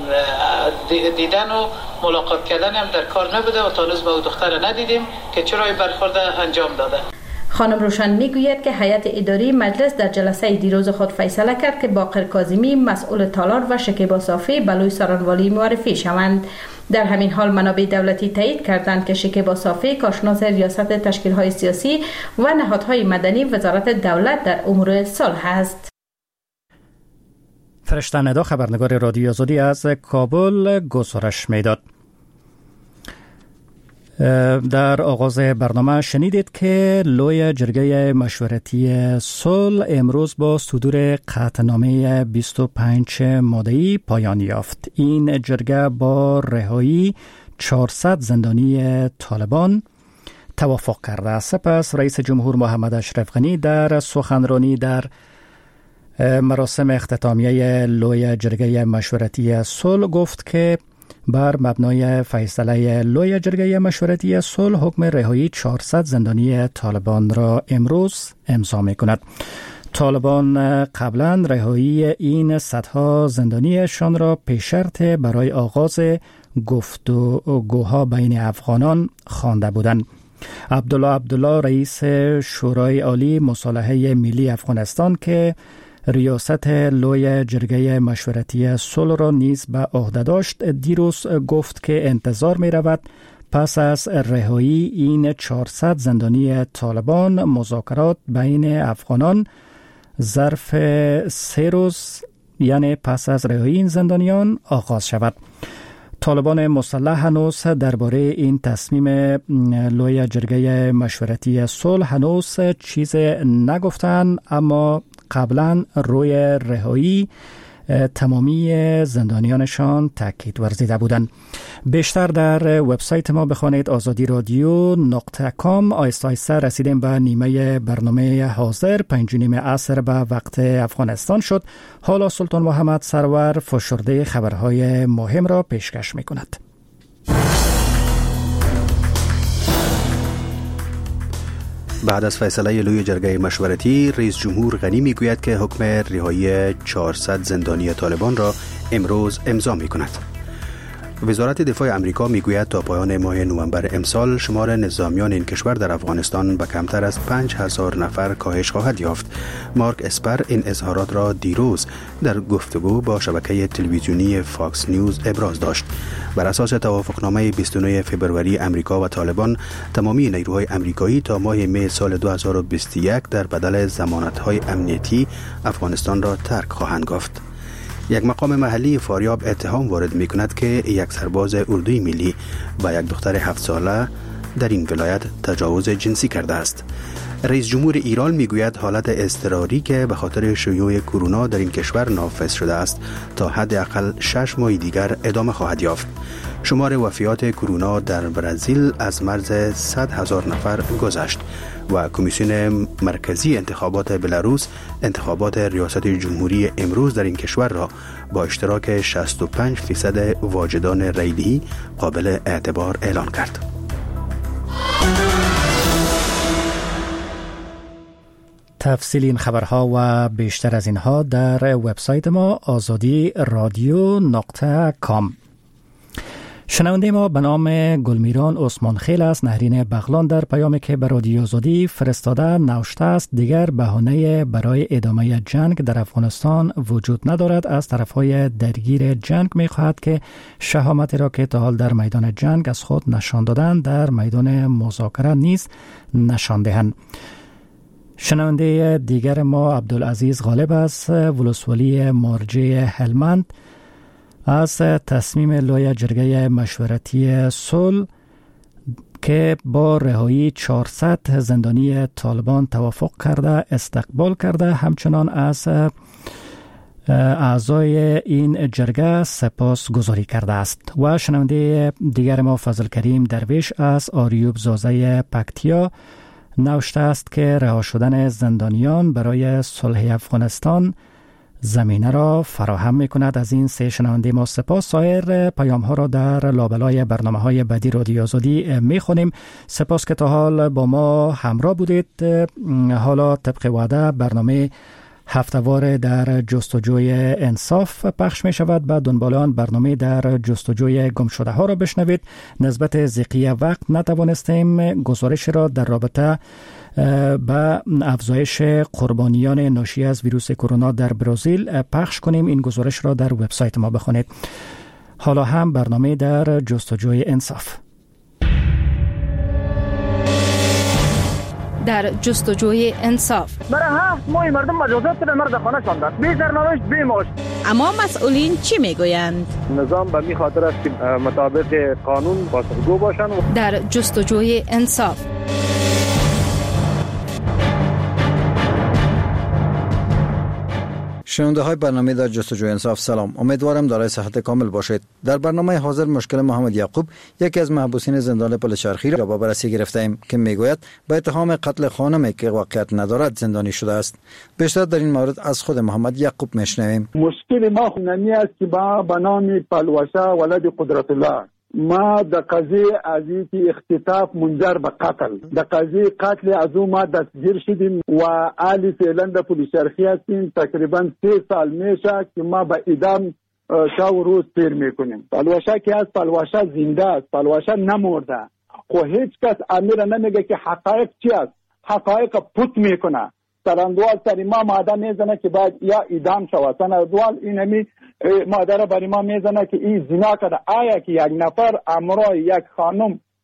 Speaker 18: دیدن و ملاقات کردن هم در کار نبوده و تا هنوز ما دختر ندیدیم که چرا این برخورد انجام داده.
Speaker 15: خانم روشن میگوید که هیئت اداری مجلس در جلسه دیروز خود فیصله کرد که باقر کاظمی مسئول تالار و شکیبا صافی به لوی سارنوالی معرفی شوند. در همین حال منابع دولتی تایید کردند که شکیبا صافی کارشناس ریاست تشکیل‌های سیاسی و نهادهای مدنی وزارت دولت در امور صلح است.
Speaker 1: فرشته ندا، خبرنگار رادیو آزادی از کابل، گزارش میداد. در آغاز برنامه شنیدید که لوی جرگه مشورتی صلح امروز با صدور قطعنامه بیست و پنج ماده‌ای پایان یافت. این جرگه با رهایی چهارصد زندانی طالبان توافق کرده. سپس رئیس جمهور محمد اشرف غنی در سخنرانی در مراسم اختتامیه لوی جرگه مشورتی صلح گفت که بر مبنای فیصله لوی جرگه مشورتی صلح حکم رهایی چهارصد زندانی طالبان را امروز امضا می‌کند. طالبان قبلا رهایی این صدها زندانیشان را پیش شرط برای آغاز گفتگوها بین افغانان خوانده بودند. عبدالله عبدالله رئیس شورای عالی مصالحه ملی افغانستان که ریاست لوی جرگه مشورتی صلح را نیز به عهده داشت، دیروز گفت که انتظار می رود پس از رهایی این چهارصد زندانی طالبان مذاکرات بین افغانان ظرف سه روز یعنی پس از رهایی این زندانیان آغاز شود. طالبان مسلح هنوز درباره این تصمیم لوی جرگه مشورتی صلح هنوز چیز نگفتن، اما قبلا روی رهایی تمامی زندانیانشان تاکید ورزیده بودند. بیشتر در وبسایت ما بخوانید آزادی رادیو نقطه کام. آیسته آیسته رسیدیم به نیمه برنامه حاضر. پنج نیم عصر به وقت افغانستان شد. حالا سلطان محمد سرور فشرده خبرهای مهم را پیشکش می کند.
Speaker 2: بعد از فیصله لوی جرگه مشورتی، رئیس جمهور غنی میگوید که حکم رهایی چهارصد زندانی طالبان را امروز امضا می کند. وزارت دفاع امریکا میگوید تا پایان ماه نوامبر امسال شمار نظامیان این کشور در افغانستان به کمتر از پنج هزار نفر کاهش خواهد یافت. مارک اسپر این اظهارات را دیروز در گفتگو با شبکه تلویزیونی فاکس نیوز ابراز داشت. بر اساس توافقنامه بیست و نه فوریه امریکا و طالبان، تمامی نیروهای امریکایی تا ماه می سال دو هزار و بیست و یک در بدل ضمانت‌های امنیتی افغانستان را ترک خواهند گفت. یک مقام محلی فاریاب اتهام وارد می کند که یک سرباز اردوی ملی و یک دختر هفت ساله در این ولایت تجاوز جنسی کرده است. رئیس جمهور ایران می گوید حالت اضطراری که به خاطر شیوع کرونا در این کشور نافذ شده است تا حداقل شش ماه دیگر ادامه خواهد یافت. شمار وفیات کرونا در برزیل از مرز صد هزار نفر گذشت و کمیسیون مرکزی انتخابات بلاروس انتخابات ریاست جمهوری امروز در این کشور را با اشتراک شصت و پنج درصد واجدان رایدهی قابل اعتبار اعلان کرد.
Speaker 1: تفصیل این خبرها و بیشتر از اینها در وبسایت ما آزادی رادیو نقطه کام. شنونده ما به نام گلمیران عثمان خیل است. نهرین بغلان در پیامی که به رادیو آزادی فرستاده نوشته است دیگر بهانه برای ادامه جنگ در افغانستان وجود ندارد. از طرفهای درگیر جنگ می خواهد که شهامتی را که تا حال در میدان جنگ از خود نشان دادند در میدان مذاکره نیز نشان دهند. شنونده دیگر ما عبدالعزیز غالب است، ولسوالی مارجه هلمند. از تصمیم لوی جرگه مشورتی صلح که با رهایی چهارصد زندانی طالبان توافق کرده استقبال کرده، همچنان از اعضای این جرگه سپاس گذاری کرده است. و شنونده دیگر ما فضل کریم درویش از آریوب زازه پکتیا نوشته است که رها شدن زندانیان برای صلح افغانستان زمینه را فراهم می کند. از این سه شنونده ما سپاس. سایر پیام ها را در لابلای برنامه های بعدی رادیو آزادی می خونیم. سپاس که تا حال با ما همراه بودید. حالا طبق وعده برنامه هفته‌وار در جستجوی انصاف پخش می شود. بعد دنبال آن برنامه در جستجوی گم شده ها را بشنوید. نسبت ضیقی وقت نتوانستیم گزارش را در رابطه با افزایش قربانیان ناشی از ویروس کرونا در برزیل پخش کنیم. این گزارش را در وبسایت ما بخوانید. حالا هم برنامه در جستجوی انصاف.
Speaker 14: در جستجوی انصاف
Speaker 19: برای هفت ماه مردم مجازات به مرد خانه شاندن، بی سرنوشت بی معاش.
Speaker 14: اما مسئولین چی میگویند؟
Speaker 19: نظام به می خاطر است که مطابق قانون پاسخگو باشند.
Speaker 14: در جستجوی انصاف
Speaker 6: شنونده های برنامه در جستجوی انصاف سلام، امیدوارم دارای صحت کامل باشید. در برنامه حاضر مشکل محمد یعقوب، یکی از محبوسین زندان پلچرخی را با بررسی گرفتیم که میگوید به اتهام قتل خانمی که واقعیت ندارد زندانی شده است. بیشتر در این مورد از خود محمد یعقوب میشنویم.
Speaker 20: مشکل ما خوننی است که با بنام پلوشا ولد قدرت الله ما د قضیه ازی که اختطاف منجر به قتل د قضیه قتل از او ما دستگیر شدیم و آلی فعلا د پلیسرخی هستیم. تقریبا سه سال میشه که ما به اعدام شب و روز تیر میکنیم. پلوشا که از پلوشا زنده است، پلوشا نمورده. خو هیچ کس امیر نمیگه که حقایق چی است. حقایق پوت میکنه. سرندوال سر ما ماده میزنه که باید یا اعدام شود. سرندوال این همی مادر برای ما میزنه که این زنا کرده. آیا که یک نفر امرای یک خانم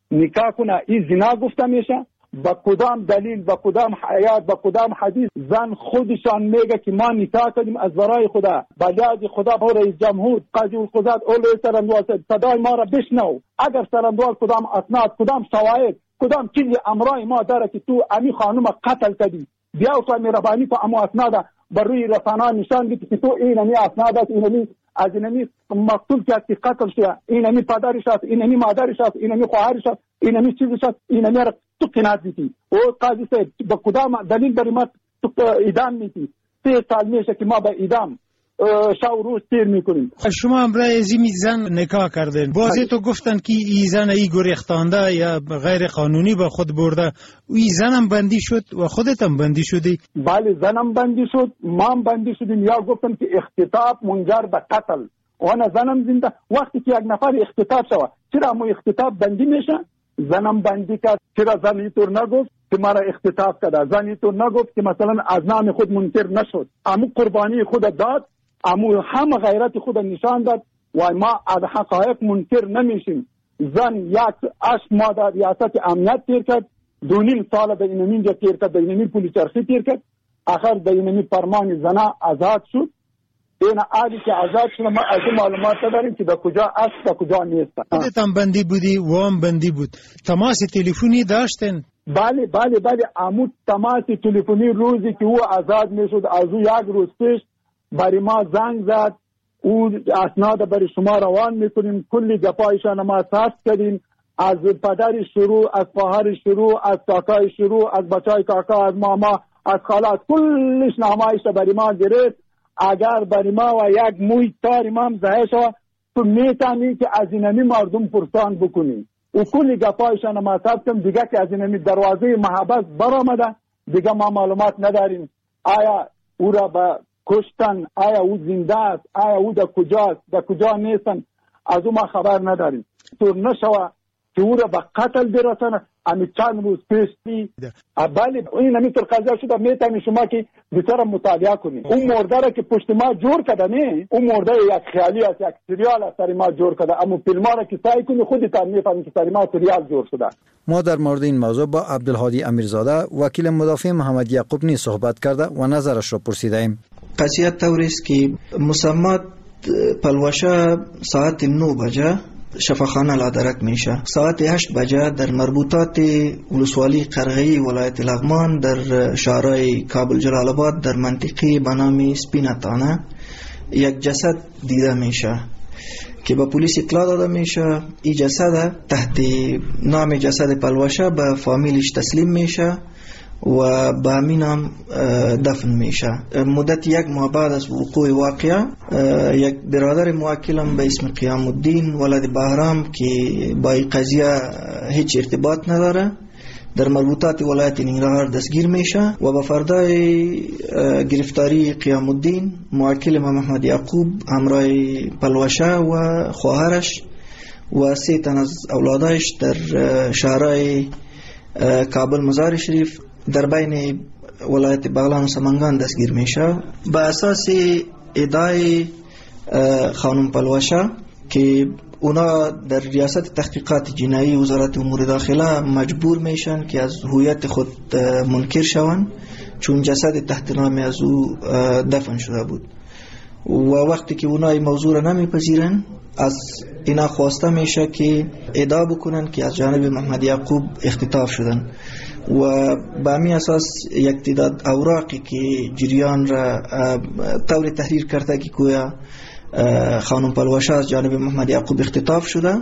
Speaker 20: نکاح کنه این زنا گفته میشه. با کدام دلیل، با کدام آیات، با کدام حدیث زن خودشان میگه که ما نکاح کردیم از برای خدا، بلیاد خدا با رئیس جمهور، قاضی القضات، اول سرندوال صدای ما را بشنو. اگر سرندوال کدام اسناد، کدام شواهد، کدام چیزی امرای ما داره که تو امی خانم قتل کردی، بیا تو مهربانی تو امو اسناد بر روی رسانه نشان بدی که تو اینمی اسناد است، اینمی از اینمی مقتول که قتل شده، اینمی پدرش است، اینمی مادرش است، اینمی خواهرش است، اینمی چیزش است، اینمی را تو قناعت میتی. او قاضی صاحب با کدام دلیل برای ما تو اعدام میتی؟ سه سال میشه که ما به اعدام شاو روز تیر میکنیم.
Speaker 21: شما امرای ازی زن نکاح کردین، بازی تو گفتن که ای زن ای گریختانده یا غیر قانونی با خود برده، ای زنم بندی شد و خودت هم بندی شدی؟
Speaker 20: بله زنم بندی شد، ما هم بندی شدیم. یا گفتن که اختطاف منجر به قتل و انا زنم زنده. وقتی که یک نفر اختطاف شود چرا مو اختطاف بندی میشه؟ زنم بندی کرد. چرا زن اینطور نگفت که مرا اختطاف کرده؟ زن اینطور نگفت که مثلا از نام خود منکر نشد، امو قربانی خود داد، امو همه غیرت خود نشان داد و ما از حقایق منکر نمیشیم. زن یک اش ما در ریاست امنیت تیر کرد، دو نیم سال به اینمین جا تیر کرد، به اینمین پولیس چرخی تیر کرد، آخر به اینمین فرمان زنا آزاد شد. این عالی که آزاد شد ما از معلومات داریم که به کجا است به کجا نیست.
Speaker 21: خودت هم بندی بودی و هم بندی بود. تماس تلفنی داشتن؟
Speaker 20: بله بله بله امو تماس تلفنی روزی که او آزاد میشد از او یک روز پیش برای ما زنگ زد، او اسناد برای شما روان میکنیم، کلی گپایشان ما ثبت کردیم، از پدر شروع، از خواهر شروع، از کاکای شروع، از بچای کاکا، از ماما، از خالات، کلش نامایش برای ما گرفت. اگر برای ما و یک موی تار امام زهه شد تو میتونی که از اینمی مردم پرسان بکنی و کلی گپایشان ما ثبت کردیم. دیگه که از اینمی دروازه محبت برآمده دیگه ما معلومات نداریم آیا او را به کشتن، آیا او زنده است، آیا او در کجاست، در کجا نیستن، از او ما خبر نداریم. طور نشوه که او را به قتل برسانه. امی چند روز پیشی بله این همی طور قضیه شده میتونی شما که بسیار مطالعه کنی. اون مرده را که پشت ما جور کده نه، اون مرده یک خیالی است، یک سریال است سر ما جور کده، اما فیلم ها را که سعی کنی خودت هم میفهمی که سر ما سریال جور شده.
Speaker 6: ما در مورد این موضوع با عبدالهادی امیرزاده وکیل مدافع محمد یعقوب نیز صحبت کرده و نظرش را پرسیده ایم.
Speaker 22: قضیه طوری است که مسمات پلوشه ساعت نه بجه شفاخانه لادرک میشه، ساعت هشت بجه در مربوطات ولسوالی قرغی ولایت لغمان در شهرهای کابل جلال آباد در منطقه به نام سپینتانه یک جسد دیده میشه که به پلیس اطلاع داده میشه. این جسد تحت نام جسد پلوشه به فامیلش تسلیم میشه و به همین هم دفن میشه. مدت یک ماه بعد از وقوع واقعه یک برادر موکلم به اسم قیام الدین ولد بهرام که با این قضیه هیچ ارتباط نداره در مربوطات ولایت ننگرهار دستگیر میشه و به فردای گرفتاری قیام الدین موکل محمد یعقوب همراه پلوشه و خواهرش و سه تن از اولادش در شهرهای کابل مزار شریف در بین ولایت بغلان و سمنگان دستگیر میشه. به اساس ادعای خانم پلوشه که اونا در ریاست تحقیقات جنایی وزارت امور داخله مجبور میشن که از هویت خود منکر شون چون جسد تحت نام از او دفن شده بود و وقتی که اونا این موضوع را نمیپذیرن از اینا خواسته میشه که ادعا بکنن که از جانب محمد یعقوب اختطاف شدن و به همین اساس یک تعداد اوراقی که جریان را طور تحریر کرده که گویا خانم پلوشه از جانب محمد یعقوب اختطاف شده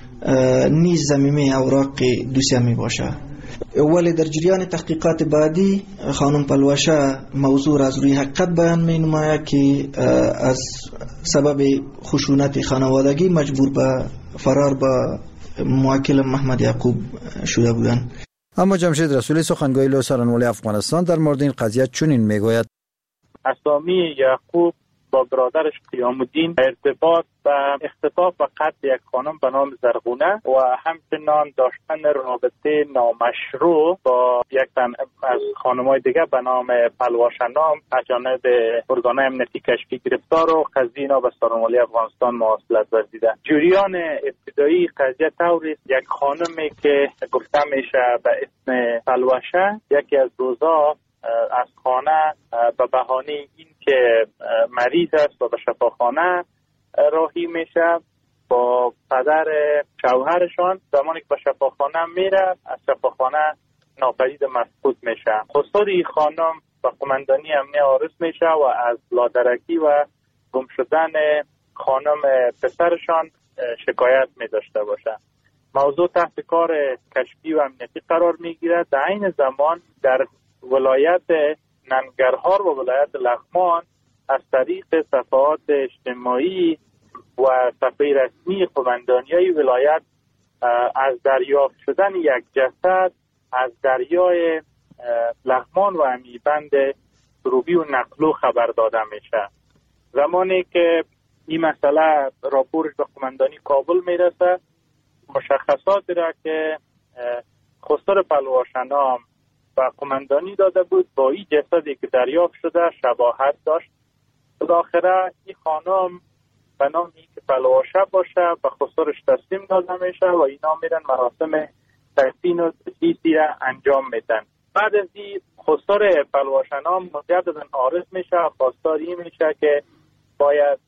Speaker 22: نیز زمینه اوراق دوسیه می باشه. ولی در جریان تحقیقات بعدی خانم پلوشه موضوع از روی حقیقت بیان می نماید که از سبب خشونت خانوادگی مجبور به فرار به موکل محمد یعقوب شده بودند.
Speaker 6: اما جمشید رسولی سخنگوی لوی سرانولی افغانستان در مورد این قضیه چنین میگوید:
Speaker 19: اسامی یعقوب با
Speaker 4: با برادرش قیام الدین ارتباط و اختطاف و قتل یک خانم به نام زرغونه و همچنان داشتن رابطه نامشروع با یک تن از خانم‌های دیگه به نام پلواشنام از جانب ارگان‌های امنیتی کشفی گرفتار و قضیه اینا به سارنوالی افغانستان مواصلت ورزیده. جریان ابتدایی قضیه طوری است یک خانمی که گفته میشه به اسم پلوشه یکی از روزا از خانه به بهانه این که مریض است و به شفاخانه راهی میشه با پدر شوهرشان. زمانی که به شفاخانه میره از شفاخانه ناپدید مفقود میشه. خسروی خانم به قماندانی امنیه عارض میشه و از لادرکی و گم شدن خانم پسرشان شکایت میداشته باشه. موضوع تحت کار کشفی و امنیتی قرار میگیره. در این زمان در ولایت ننگرهار و ولایت لغمان از طریق صفحات اجتماعی و صفحه رسمی قماندانی‌های ولایت از دریافت شدن یک جسد از دریای لغمان و امیبند سروبی و نقلو خبر داده میشه. زمانی که این مسئله راپورش به قماندانی کابل میرسه، مشخصات را که خسرو پلواشنام و قماندانی داده بود با این جسدی که دریافت شده شباهت داشت. بالاخره این خانم به نام این که پلواشه باشه به خسروش تسلیم داده میشه و اینا میرن مراسم تدفین و تجهیزی را انجام میدن. بعد از این خسرو پلواشنام مجددا عارض میشه و خواستار این میشه که باید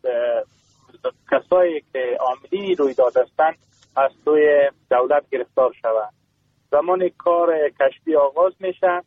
Speaker 4: کسایی که عاملین رویداد هستند از سوی دولت گرفتار شوند. زمان کار کشفی آغاز میشه،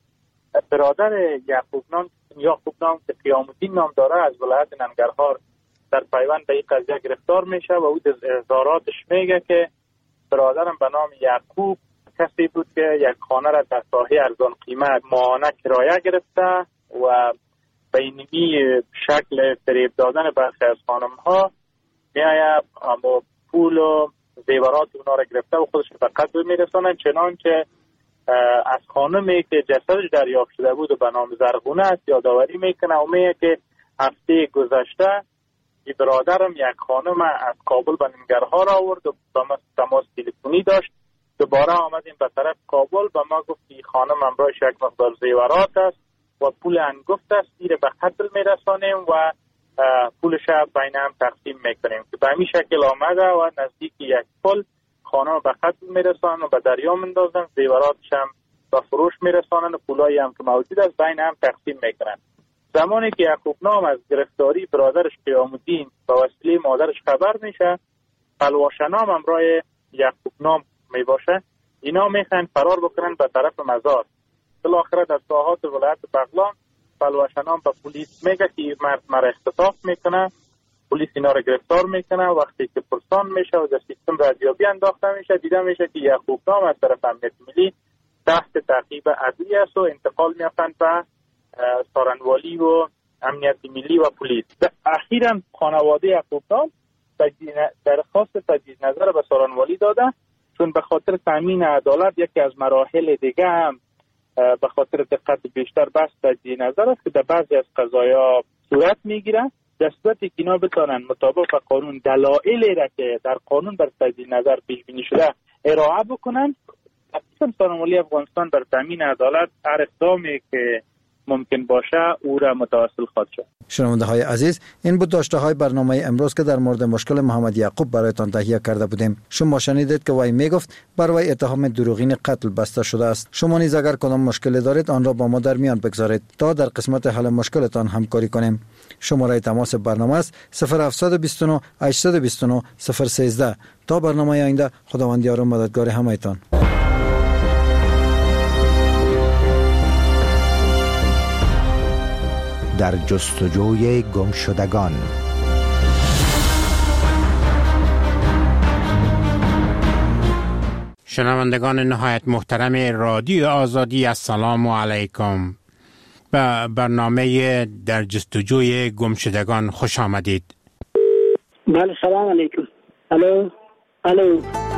Speaker 4: برادر یعقوب نام یعقوب نام که قیام الدین نام داره از ولایت ننگرهار در پیوند به این قضیه گرفتار میشه و او از اظهاراتش میگه که برادرم به نام یعقوب کسی بود که یک خانه را در ساحه ارزان قیمت ماهانه کرایه گرفته و به اینمی شکل فریب دادن برخی از خانم ها میآید اما پول و زیورات اونا را گرفته و خودش به قتل میرسانن. چنانچه از خانمی که جسدش دریافت شده بود و به نام زرغونه است یادآوری میکنه و میگه که هفته گذشته این برادرم یک خانم از کابل به ننگرهار آورد و با ما تماس تلفنی داشت. دوباره آمدیم به طرف کابل و ما گفت این خانم همراهش یک مقدار زیورات است و پول انگفت است، این به قتل میرسانیم و پولش بین هم تقسیم میکنیم که به همین شکل آمده و نزدیک یک پل خانم به قتل میرسانن و به دریا مندازن، زیوراتش هم به فروش میرسانن و پولایی هم که موجود است بین هم تقسیم میکنن. زمانی که یعقوب نام از گرفتاری برادرش قیام الدین به وسیله مادرش خبر میشه، پلواشنام همراه یعقوب نام میباشه، اینا میخوان فرار بکنن به طرف مزار. بالاخره در ساحات ولایت بغلان پلواشنام به پلیس میگه که این مرد مرا اختطاف میکنه. پلیس اینا رو گرفتار میکنه. وقتی که پرسان میشه و در سیستم ردیابی انداخته میشه دیده میشه که یعقوب نام از طرف امنیت ملی تحت تعقیب عدلی است و انتقال میافند به سارنوالی و امنیت ملی و پلیس. اخیراً خانواده یعقوب نام درخواست تجدید نظر به سارنوالی داده چون به خاطر تامین عدالت یکی از مراحل دیگه هم به خاطر دقت بیشتر بحث تجدید نظر است که در بعضی از قضایا صورت میگیره. در صورتی که اینا بتونن مطابق قانون دلایلی را که در قانون بر تجدید نظر پیش بینی شده ارائه بکنن، اصلا سارنوالی افغانستان بر تامین عدالت هر اقدامی که ممکن باشه او را متواصل خواهد شد.
Speaker 6: شنونده های عزیز، این بود داشته های برنامه امروز که در مورد مشکل محمد یعقوب برایتان تهیه کرده بودیم. شما شنیدید که وی میگفت بر وی اتهام دروغین قتل بسته شده است. شما نیز اگر کدام مشکلی دارید آن را با ما در میان بگذارید تا در قسمت حل مشکلتان همکاری کنیم. شماره تماس برنامه است صفر هفت دو نه هشت دو نه صفر یک سه. تا برنامه آینده، خداوند یار و مددگار همه‌تان.
Speaker 7: در جستجوی گمشدگان.
Speaker 23: شنوندگان نهایت محترم رادیو آزادی، السلام علیکم. به برنامه در جستجوی گمشدگان خوش آمدید.
Speaker 24: بله، سلام علیکم. الو الو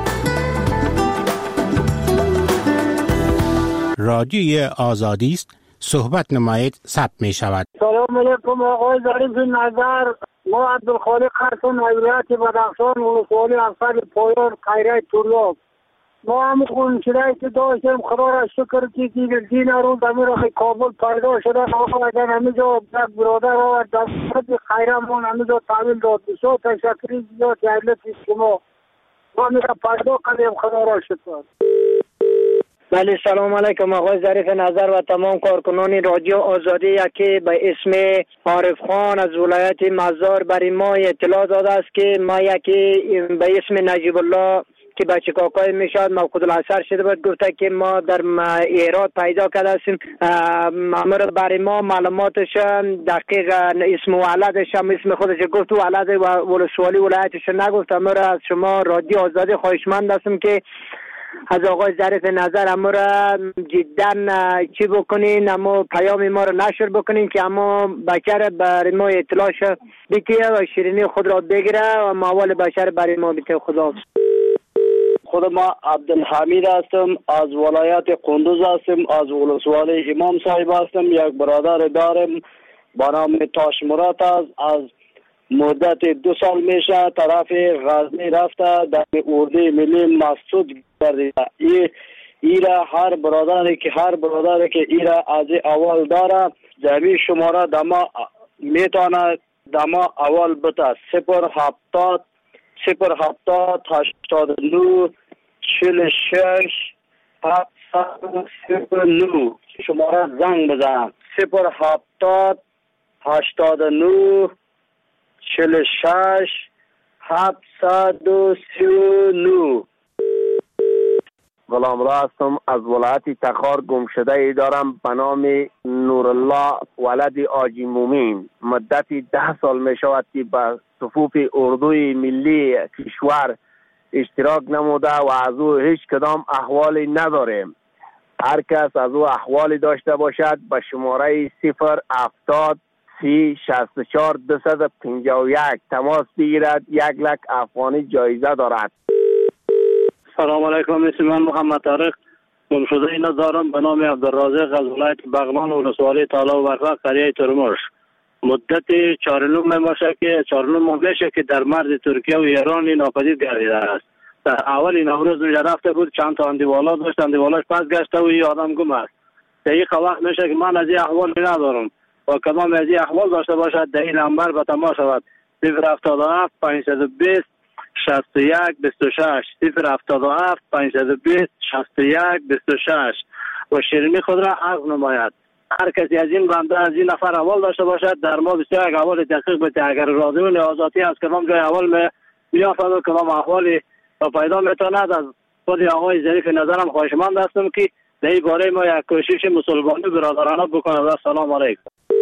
Speaker 23: رادیو آزادی است، صحبت نمایید ثبت می شود.
Speaker 24: سلام علیکم آقای ظریف نظر. ما عبدالخالق هستم، ولایت بدخشان، ولسوالی افسر پایان خیریه توریاب. ما هم خونچرایی که داشتیم خدا را شکر که دین روز امیر آخی کابل پیدا شده. آقا اگر همینجا یک برادر آورد دست خیرمون همینجا تحویل داد. بسیار تشکری زیاد جهلت شما. ما میره پیدا کردیم خدا را شکر.
Speaker 3: بله سلام علیکم آقای ظریف نظر و تمام کارکنان رادیو آزادی که به اسم عارف خان از ولایت مزار برای ما اطلاع داده است که ما یکی به اسم نجیب الله که بچه کاکای میشاد موقود الاثر شده بود گفته که ما در ایراد پیدا کرده هستیم. امر برای ما معلوماتش دقیق اسم ولدش هم اسم خودش گفت و ولد و ولسوالی ولایتش نگفت. امر از شما رادیو آزادی خواهشمند هستم که از آقای ظریف نظر اما را جدا چی بکنین، اما پیام ما را نشر بکنین که اما بچه برای ما اطلاع شد بکیه و شیرینی خود را بگیره و موال بچه برای ما بکیه. خدا
Speaker 8: خود ما عبدالحمید هستم، از ولایت قندوز هستم، از ولسوالی امام صاحب هستم. یک برادر دارم با نام تاش مراد است، از مدت دو سال میشه طرف غزنی رفته در اردوی ملی مسعود گردیده. ای ایرا هر برادری که هر برادری که ایرا از اول داره جمعی شماره دما میتونه دما اول بده صفر هفتاد صفر هفتاد هشتاد نو چل شش هفتاد صفر نو شماره زنگ بزن صفر هفتاد هشتاد نو چل شش هفتصد و سی و نو.
Speaker 9: غلام را هستم، از ولایت تخار گمشده ای دارم به نام نورالله ولد آجی مومین. مدتی ده سال می شود که به صفوف اردوی ملی کشور اشتراک نموده و از او هیچ کدام احوالی نداریم. هر کس از او احوالی داشته باشد به شماره صفر هفتاد سی شصت و چهار دویست و پنجاه و یک تماس بگیرد. یک لک افغانی جایزه دارد.
Speaker 10: سلام علیکم، اسم من محمد طارق گمشده ای دارم به نام عبدالرازق از ولایت بغلان و ولسوالی تالا و برفق قریه ترمش. مدت چهارم میشه که چهارم میشه که در مرز ترکیه و ایران ناپدید گردیده است. در اول نوروز میشه رفته بود، چند تا اندیوالا داشت، اندیوالاش پس گشته و این آدم گم است. دقیق وقت میشه که من از این احوال ندارم و کدام از این احوال داشته باشد در این نمبر به تماس شود صفر هفتاد و هفت پانصد و بیست شصت و یک بیست و شش صفر هفتاد و هفت پانصد و بیست شصت و یک بیست و شش و شیرینی خود را عرض نماید. هر کسی از این بنده از این نفر اول داشته باشد در ما بسیار یک اول دقیق بده. اگر رادیو آزادی از کدام جای اول می میافد و کدام احوالی پیدا میتواند از خود آقای ظریف نظرم خواهشمند هستم که در این باره ما یک کوشش مسلمانی برادرانه بکنه. سلام علیکم.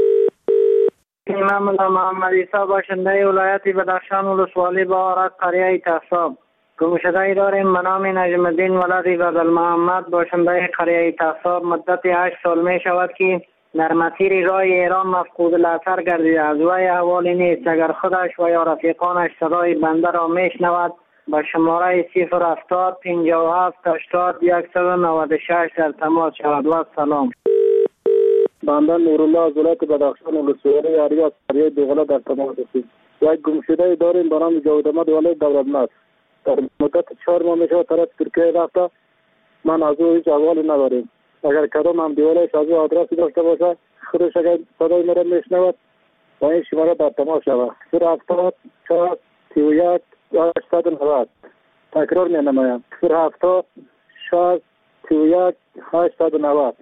Speaker 3: امام محمد عیسی باشنده ولایت بدخشان ولسوالی با قریه تصاب گمشده ای داریم به نام نجم الدین ولد بدل محمد باشنده قریه تصاب. مدت هشت سال می شود که در مسیر راه ایران مفقود الاثر گردیده. از وی احوالی نیست. اگر خودش و یا رفیقانش صدای بنده را میشنود به شماره صفر هفتاد پنجاه و هفت هشتاد صد و نود و شش در تماس شود. و سلام.
Speaker 8: بنده نورالله از ولایت بدخشان ولسوالی اریاس قریه دوغلا در تماس هستیم. یک گمشده داریم به نام جاوید احمد ولد دولتمند. در مدت چهار ماه میشه طرف ترکیه رفته. من از او هیچ احوالی نداریم. اگر کدام هم دیوالش از او آدرسی داشته باشه خودش اگر صدای مرا میشنود با این شماره در تماس شود صفر هفتاد چهار سی و یک هشتصد و نود. تکرار می نمایم صفر هفتاد شش سی و یک هشتصد و نود.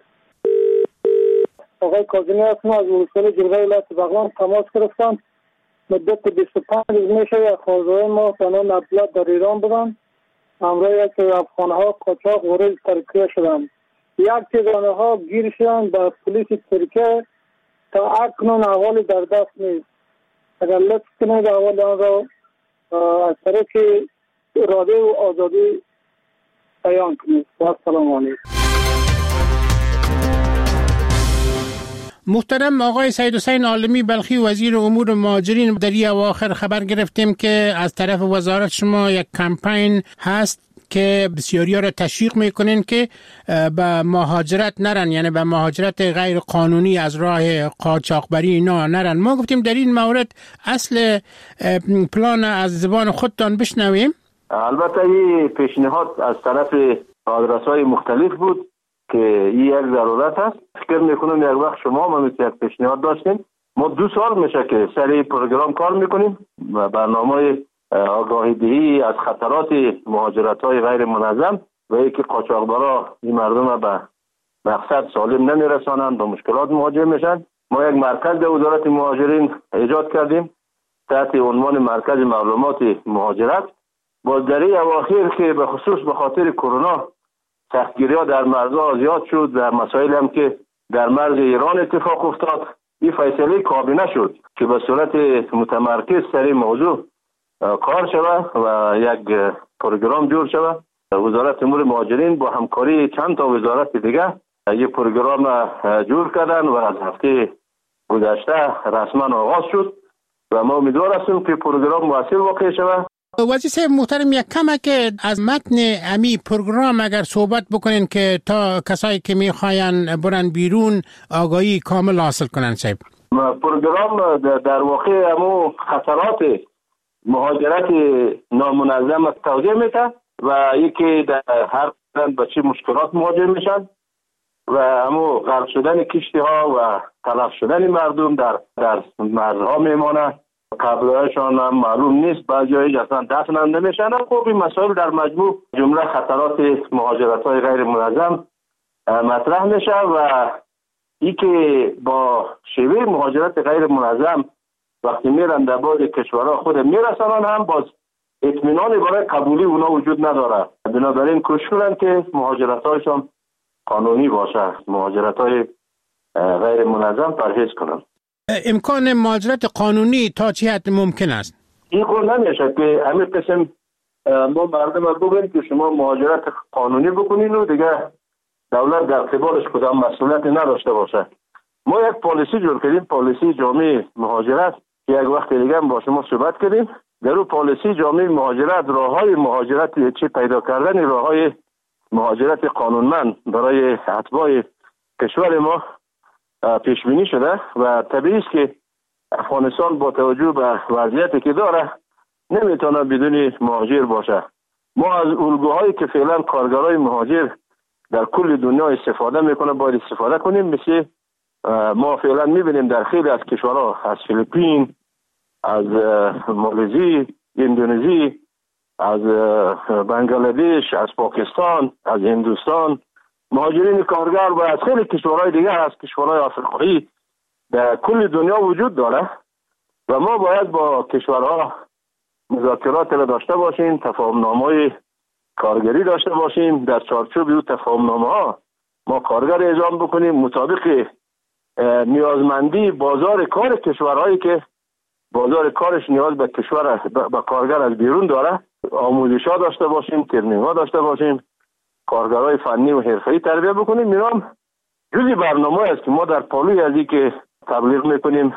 Speaker 8: آقای کاظمی هستم، از ولسوالی جرگه ولایت بغلان تماس گرفتم. مدت بیست و پنج روز میشه یک خانواده ما به نام عبدالله در ایران بودن. همراه یک افغانها قاچاق وارد ترکیه شدند. یک چیز آنها گیر شدن به پلیس ترکیه تا اکنون احوالی در دست نیست. اگر لطف کنید احوال آن را از طریق رادیو آزادی بیان کنید. السلام علیکم.
Speaker 23: محترم آقای سید حسین عالمی بلخی وزیر امور مهاجرین، در این اواخر خبر گرفتیم که از طرف وزارت شما یک کمپین هست که بسیاری ها را تشویق میکنین که به مهاجرت نرن، یعنی به مهاجرت غیر قانونی از راه قاچاقبری اینا نرن. ما گفتیم در این مورد اصل پلان از زبان خودتان بشنویم.
Speaker 5: البته این پیشنهاد از طرف آدرس‌های مختلف بود که این یک ضرورت است. فکر میکنم یک وقت شما ما مثل یک پیشنهاد داشتیم. ما دو سال میشه که سر پروگرام کار میکنیم و برنامه آگاهی دهی از خطرات مهاجرت های غیر منظم و اینکه قاچاقبرا این مردم به مقصد سالم نمیرسانند و مشکلات مواجه میشن. ما یک مرکز در وزارت مهاجرین ایجاد کردیم تحت عنوان مرکز معلومات مهاجرت. باز در این اواخر که به خصوص به خاطر کرونا سختگیری ها در مرزها زیاد شد و مسائل هم که در مرز ایران اتفاق افتاد، این فیصله کابینه شد که به صورت متمرکز سر این موضوع کار شود و یک پروگرام جور شود. وزارت امور مهاجرین با همکاری چند تا وزارت دیگه یک پروگرام جور کردن و از هفته گذشته رسما آغاز شد و ما امیدوار هستیم که پروگرام مؤثر واقع شود.
Speaker 23: وزیر صاحب محترم، یک کمه که از متن امی پروگرام اگر صحبت بکنین که تا کسایی که میخواین برن بیرون آگاهی کامل حاصل کنن. صاحب
Speaker 5: پروگرام در واقع همو خطرات مهاجرت نامنظم توضیح میده و یکی در هر قدم به چه مشکلات مواجه میشن و همو غرق شدن کشتی ها و تلف شدن مردم در در مرزها میمانه. قبرهایشان هم معلوم نیست، بعضی هایی اصلا دفن هم نمیشن. خب این مسائل در مجموع جمله خطرات مهاجرت های غیر منظم مطرح میشه و ای که با شیوه مهاجرت غیر منظم وقتی میرن در بعض کشورها خود میرسانن هم باز اطمینانی برای قبولی اونا وجود نداره. بنابراین کوشش کنن که مهاجرت هایشان قانونی باشه، مهاجرت های غیر منظم پرهیز کنن.
Speaker 23: امکان مهاجرت قانونی تا چه حد ممکن است؟
Speaker 5: این خود نمیشه که همین قسم ما مردم رو بگیم که شما مهاجرت قانونی بکنین و دیگه دولت در قبالش کدام مسئولیت نداشته باشه. ما یک پالیسی جور کردیم، پالیسی جامع مهاجرت که یک وقت دیگه با شما صحبت کردیم. در اون پالیسی جامع مهاجرت راههای مهاجرت چه پیدا کردن راههای مهاجرت قانونمند برای اتباع کشور ما پیش بینی شده و طبیعی است که افغانستان با توجه به وضعیتی که داره نمیتونه بدون مهاجر باشه. ما از الگوهایی که فعلا کارگرای مهاجر در کل دنیا استفاده میکنه باید استفاده کنیم. مثل ما فعلا میبینیم در خیلی از کشورها، از فیلیپین، از مالزی، اندونزی، از بنگلادش، از پاکستان، از هندوستان، مهاجرین کارگر و از خیلی کشورهای دیگه، از کشورهای آفریقایی در کل دنیا وجود داره و ما باید با کشورها مذاکرات را داشته باشیم، تفاهم‌نامه‌های کارگری داشته باشیم. در چارچوب این تفاهم‌نامه‌ها ما کارگر اعزام بکنیم مطابق نیازمندی بازار کار کشورهایی که بازار کارش نیاز به کشور به کارگر از بیرون داره. آموزش‌ها داشته باشیم، ترنینگ‌ها داشته باشیم، کارگرای فنی و حرفه‌ای تربیت بکنیم. اینام جزئی برنامه است که ما در پالوی از این که تبلیغ میکنیم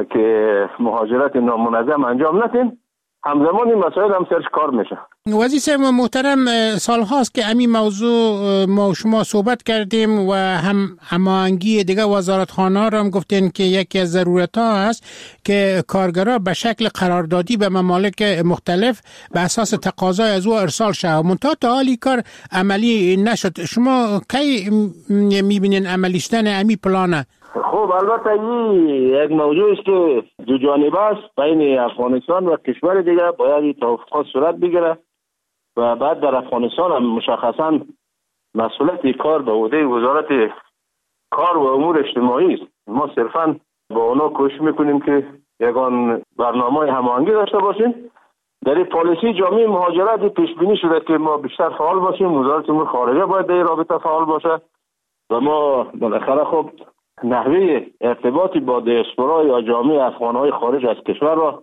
Speaker 5: که مهاجرت نامنظم انجام ندیم، همزمان این مسائل هم سرش کار میشه.
Speaker 23: وزیر صاحب محترم، سال هاست که همین موضوع ما شما صحبت کردیم و هم هماهنگی دیگه وزارتخانه ها رو هم گفتین که یکی از ضرورت ها هست که کارگرها به شکل قراردادی به ممالک مختلف به اساس تقاضای از او ارسال شود. منتها تا حالی کار عملی نشد. شما کی میبینین عملی شدن همین پلانه؟
Speaker 5: خب البته این یک موضوع است که دو جانبه است. بین افغانستان و کشور دیگه باید توافقات صورت بگیره و بعد در افغانستان هم مشخصا مسئولیت کار به عهده وزارت کار و امور اجتماعی است. ما صرفا با اونا کوشش میکنیم که یگان برنامه هماهنگی داشته باشیم. در این پالیسی جامع مهاجرت پیش بینی شده که ما بیشتر فعال باشیم. وزارت امور خارجه باید در این رابطه فعال باشه و ما بالاخره خب نحوه ارتباطی با دیاسپورا یا جامعه افغان‌های خارج از کشور را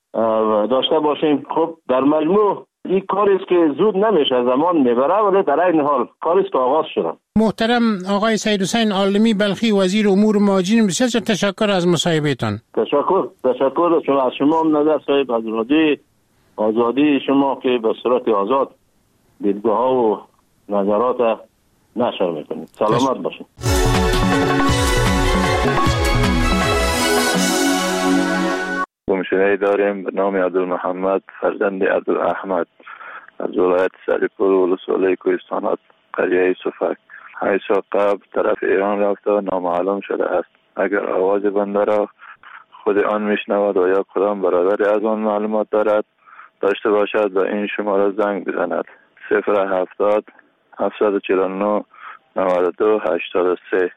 Speaker 5: داشته باشیم. خب در مجموع این کاری است که زود نمیشه، زمان میبره، ولی در این حال کاری است که آغاز شده.
Speaker 23: محترم آقای سید حسین عالمی بلخی، وزیر امور مهاجرین، بسیار تشکر از مصاحبهتان.
Speaker 5: تشکر تشکر شما از شما هم نظر صاحب از رادیو آزادی شما که به صورت آزاد دیدگاه ها و نظرات نشر میکنیم. سلامت باشید.
Speaker 11: گمشده داریم به نام عبدالمحمد فرزند عبدالاحمد از ولایت سریپور و ولسوالی کوهستانات قریه صفک. هشت سال قبل طرف ایران رفته و نامعلوم شده است. اگر آواز بنده را خود آن میشنود و یا کدام برادری از آن معلومات دارد داشته باشد و این شماره زنگ بزند. صفر هفتاد هفتصد و چهل و نه نود و دو هشتاد و سه.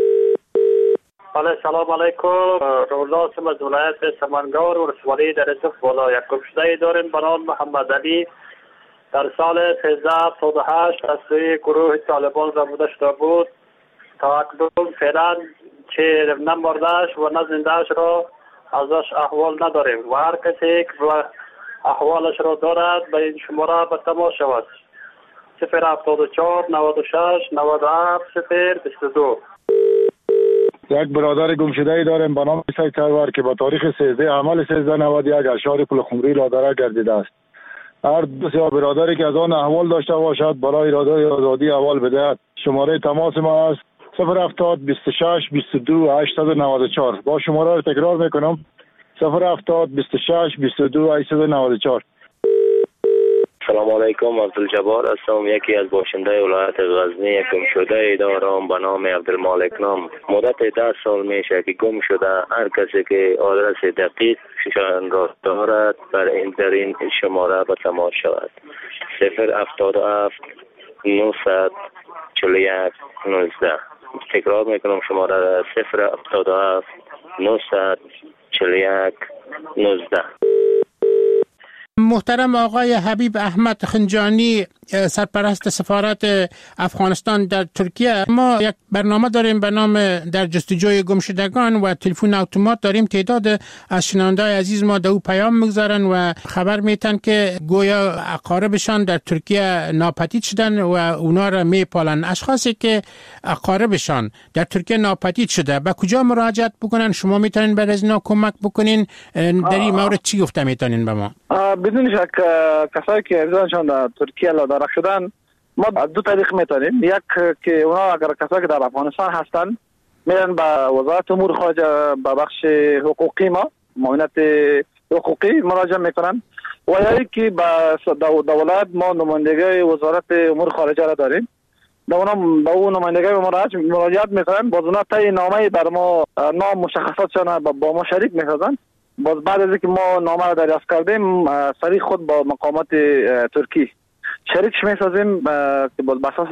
Speaker 10: بله سلام علیکم. روزا سم از ولایت سمنگار و ولسوالی در صف بالا. یک گمشده داریم به نام محمد علی. در سال سیزده هفتاد و هشت از سوی گروه طالبان ربوده شده بود. تا اکنون فعلا چه نمردش و نه زندهش را ازش احوال نداریم و هر کسی که احوالش را دارد به این شماره به تماس شود. صفر هفتاد و چهار نود و شش نود و هفت صفر بیست و دو.
Speaker 12: یک برادر گمشده داریم به نام سید سرور که با تاریخ سیزده عمل سیزده نود و یک اشعار پل خمری لادره گردیده است. هر دو سه برادری که از آن احوال داشته باشد برای اراده آزادی احوال بدهد. شماره تماس ما است صفر هفتاد بیست و شش بیست و دو هشتصد و نود و چهار. با شماره را تکرار میکنم صفر هفتاد بیست و شش بیست و دو هشتصد و نود و چهار.
Speaker 13: سلام علیکم. عبدالجبار هستم. یکی از باشنده ولایت غزنی. یک گمشده دارم به نام عبدالمالک نام. مدت ده سال میشه که گم شده. هر کسی که آدرس دقیق شان را دارد بر این در این شماره به تماس شود. صفر هفتاد و هفت نهصد چهل و یک نوزده. تکرار میکنم شماره را صفر هفتاد و هفت نهصد چهل و یک نوزده.
Speaker 23: محترم آقای حبیب احمد خنجانی سرپرست سفارت افغانستان در ترکیه، ما یک برنامه داریم به نام در جستجوی گمشدگان و تلفن اتومات داریم. تعداد از شنونده‌های عزیز ما دو پیام میگذارن و خبر میتن که گویا اقاربشان در ترکیه ناپدید شدن و اونا را میپالن. اشخاصی که اقاربشان در ترکیه ناپدید شده به کجا مراجعت بکنن؟ شما میتونین برای از اینا کمک بکنین؟ در این مورد چی گفته میتونین به ما؟
Speaker 19: بدون شک کسایی که عزیزانشان در ترکیه لادرک شدن ما دو طریق میتونیم. یک که اونا اگر کسایی که در افغانستان هستن میرن به وزارت امور خارجه به بخش حقوقی ما معاونت حقوقی مراجعه میکنن و یا که به دولت ما نمایندگی وزارت امور خارجه را داریم. به اونا به اون نمایندگی مراجعت میکنن. باز اونا طی نامه بر ما نام مشخصاتشان با ما شریک میسازن. باز بعد از اینکه ما نامه را دریافت کردیم سریع خود با مقامات ترکی شریکش میسازیم که باز بساس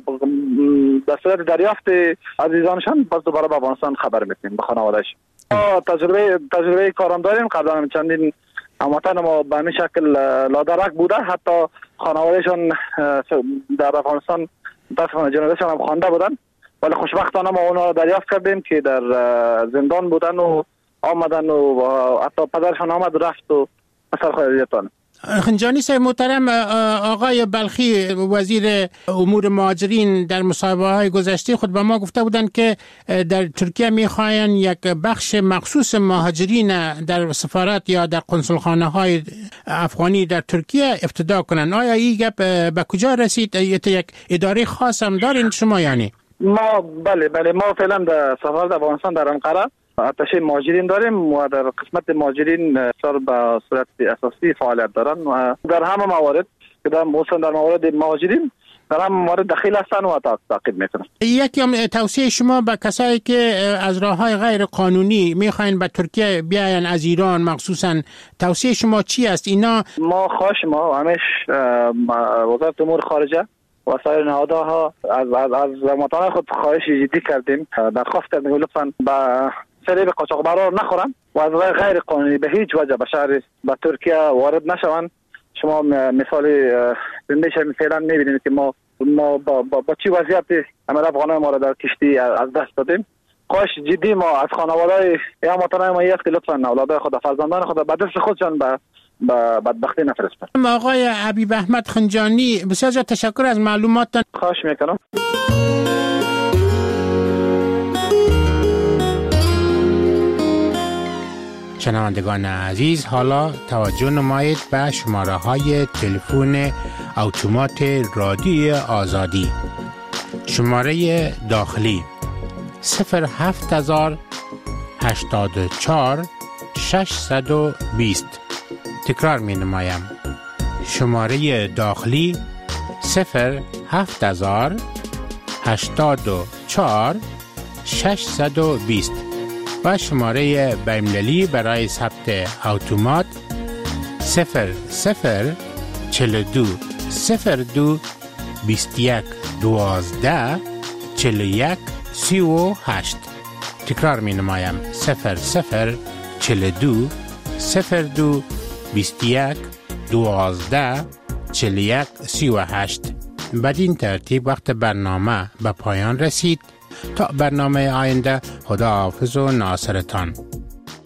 Speaker 19: به صورت دریافت عزیزانشان باز دوباره به افغانستان خبر میکنیم به خانوادهش. تجربه تجربه کارم داریم. قبلا چندین هموطن ما به همین شکل لادرک بوده. حتی خانوادهشان در افغانستان متاسفانه جنازهشان هم خوانده بودن ولی خوشبختانه ما اونا را دریافت کردیم که در زندان بودن و آمدن و حتی پدرشان آمد و رفت و اثر خیلیتان.
Speaker 23: خنجانی صاحب محترم، آقای بلخی وزیر امور مهاجرین در مصاحبه های گذشته خود به ما گفته بودند که در ترکیه میخواین یک بخش مخصوص مهاجرین در سفارت یا در قنصلخانه های افغانی در ترکیه افتتاح کنن. آیا این گپ به کجا رسید؟ یک اداره خاص هم دارین شما یعنی؟
Speaker 19: ما بله بله ما فعلا در سفارت افغانستان در انقره اتشه مهاجرین داریم و در قسمت مهاجرین سر به صورت اساسی فعالیت دارن و در همه موارد که در موسم در موارد مهاجرین در همه موارد دخیل هستن و تعقیب میکنن.
Speaker 23: یکی هم توصیه شما به کسایی که از راههای غیر قانونی میخواین به ترکیه بیاین از ایران مخصوصا، توصیه شما چی است؟ اینا
Speaker 19: ما خواهش ما همیش وزارت امور خارجه و سایر نهادها از از از مطالعه خود خواهش جدی کردیم، درخواست کردیم لطفاً با سری به قاچاقبرا نخورن و از راه غیر قانونی به هیچ وجه به شهر به ترکیه وارد نشوند. شما مثال زنده شما فعلا میبینید که ما ما با, با, با چی وضعیت عمل افغانای ما را در کشتی از دست دادیم. خواهش جدی ما از خانواده‌های یا مطالعه ما است که لطفاً اولادای خود فرزندان خود به دست خودشان به با بدبختی نفرستن.
Speaker 23: آقای حبیب احمد خنجانی بسیار زیاد تشکر از معلوماتتان.
Speaker 19: خواهش میکنم.
Speaker 23: شنوندگان عزیز، حالا توجه نمایید به شماره های تلفن اتومات رادیو آزادی. شماره داخلی صفر هفت هزار هشتاد و چهار ششصد و بیست. تکرار می نمایم. شماره داخلی صفر هفت هزار هشتاد و چهار ششصد و بیست و شماره بین‌المللی برای ثبت اتومات صفر صفر چهل و دو صفر دو بیست و یک دوازده چهل و یک سی و هشت. تکرار می نمایم. صفر صفر چهل و دو صفر دو بیست و یک دوازده چهل و یک سی و هشت. بدین ترتیب وقت برنامه به پایان رسید. تا برنامه آینده، خدا حافظ و ناصرتان.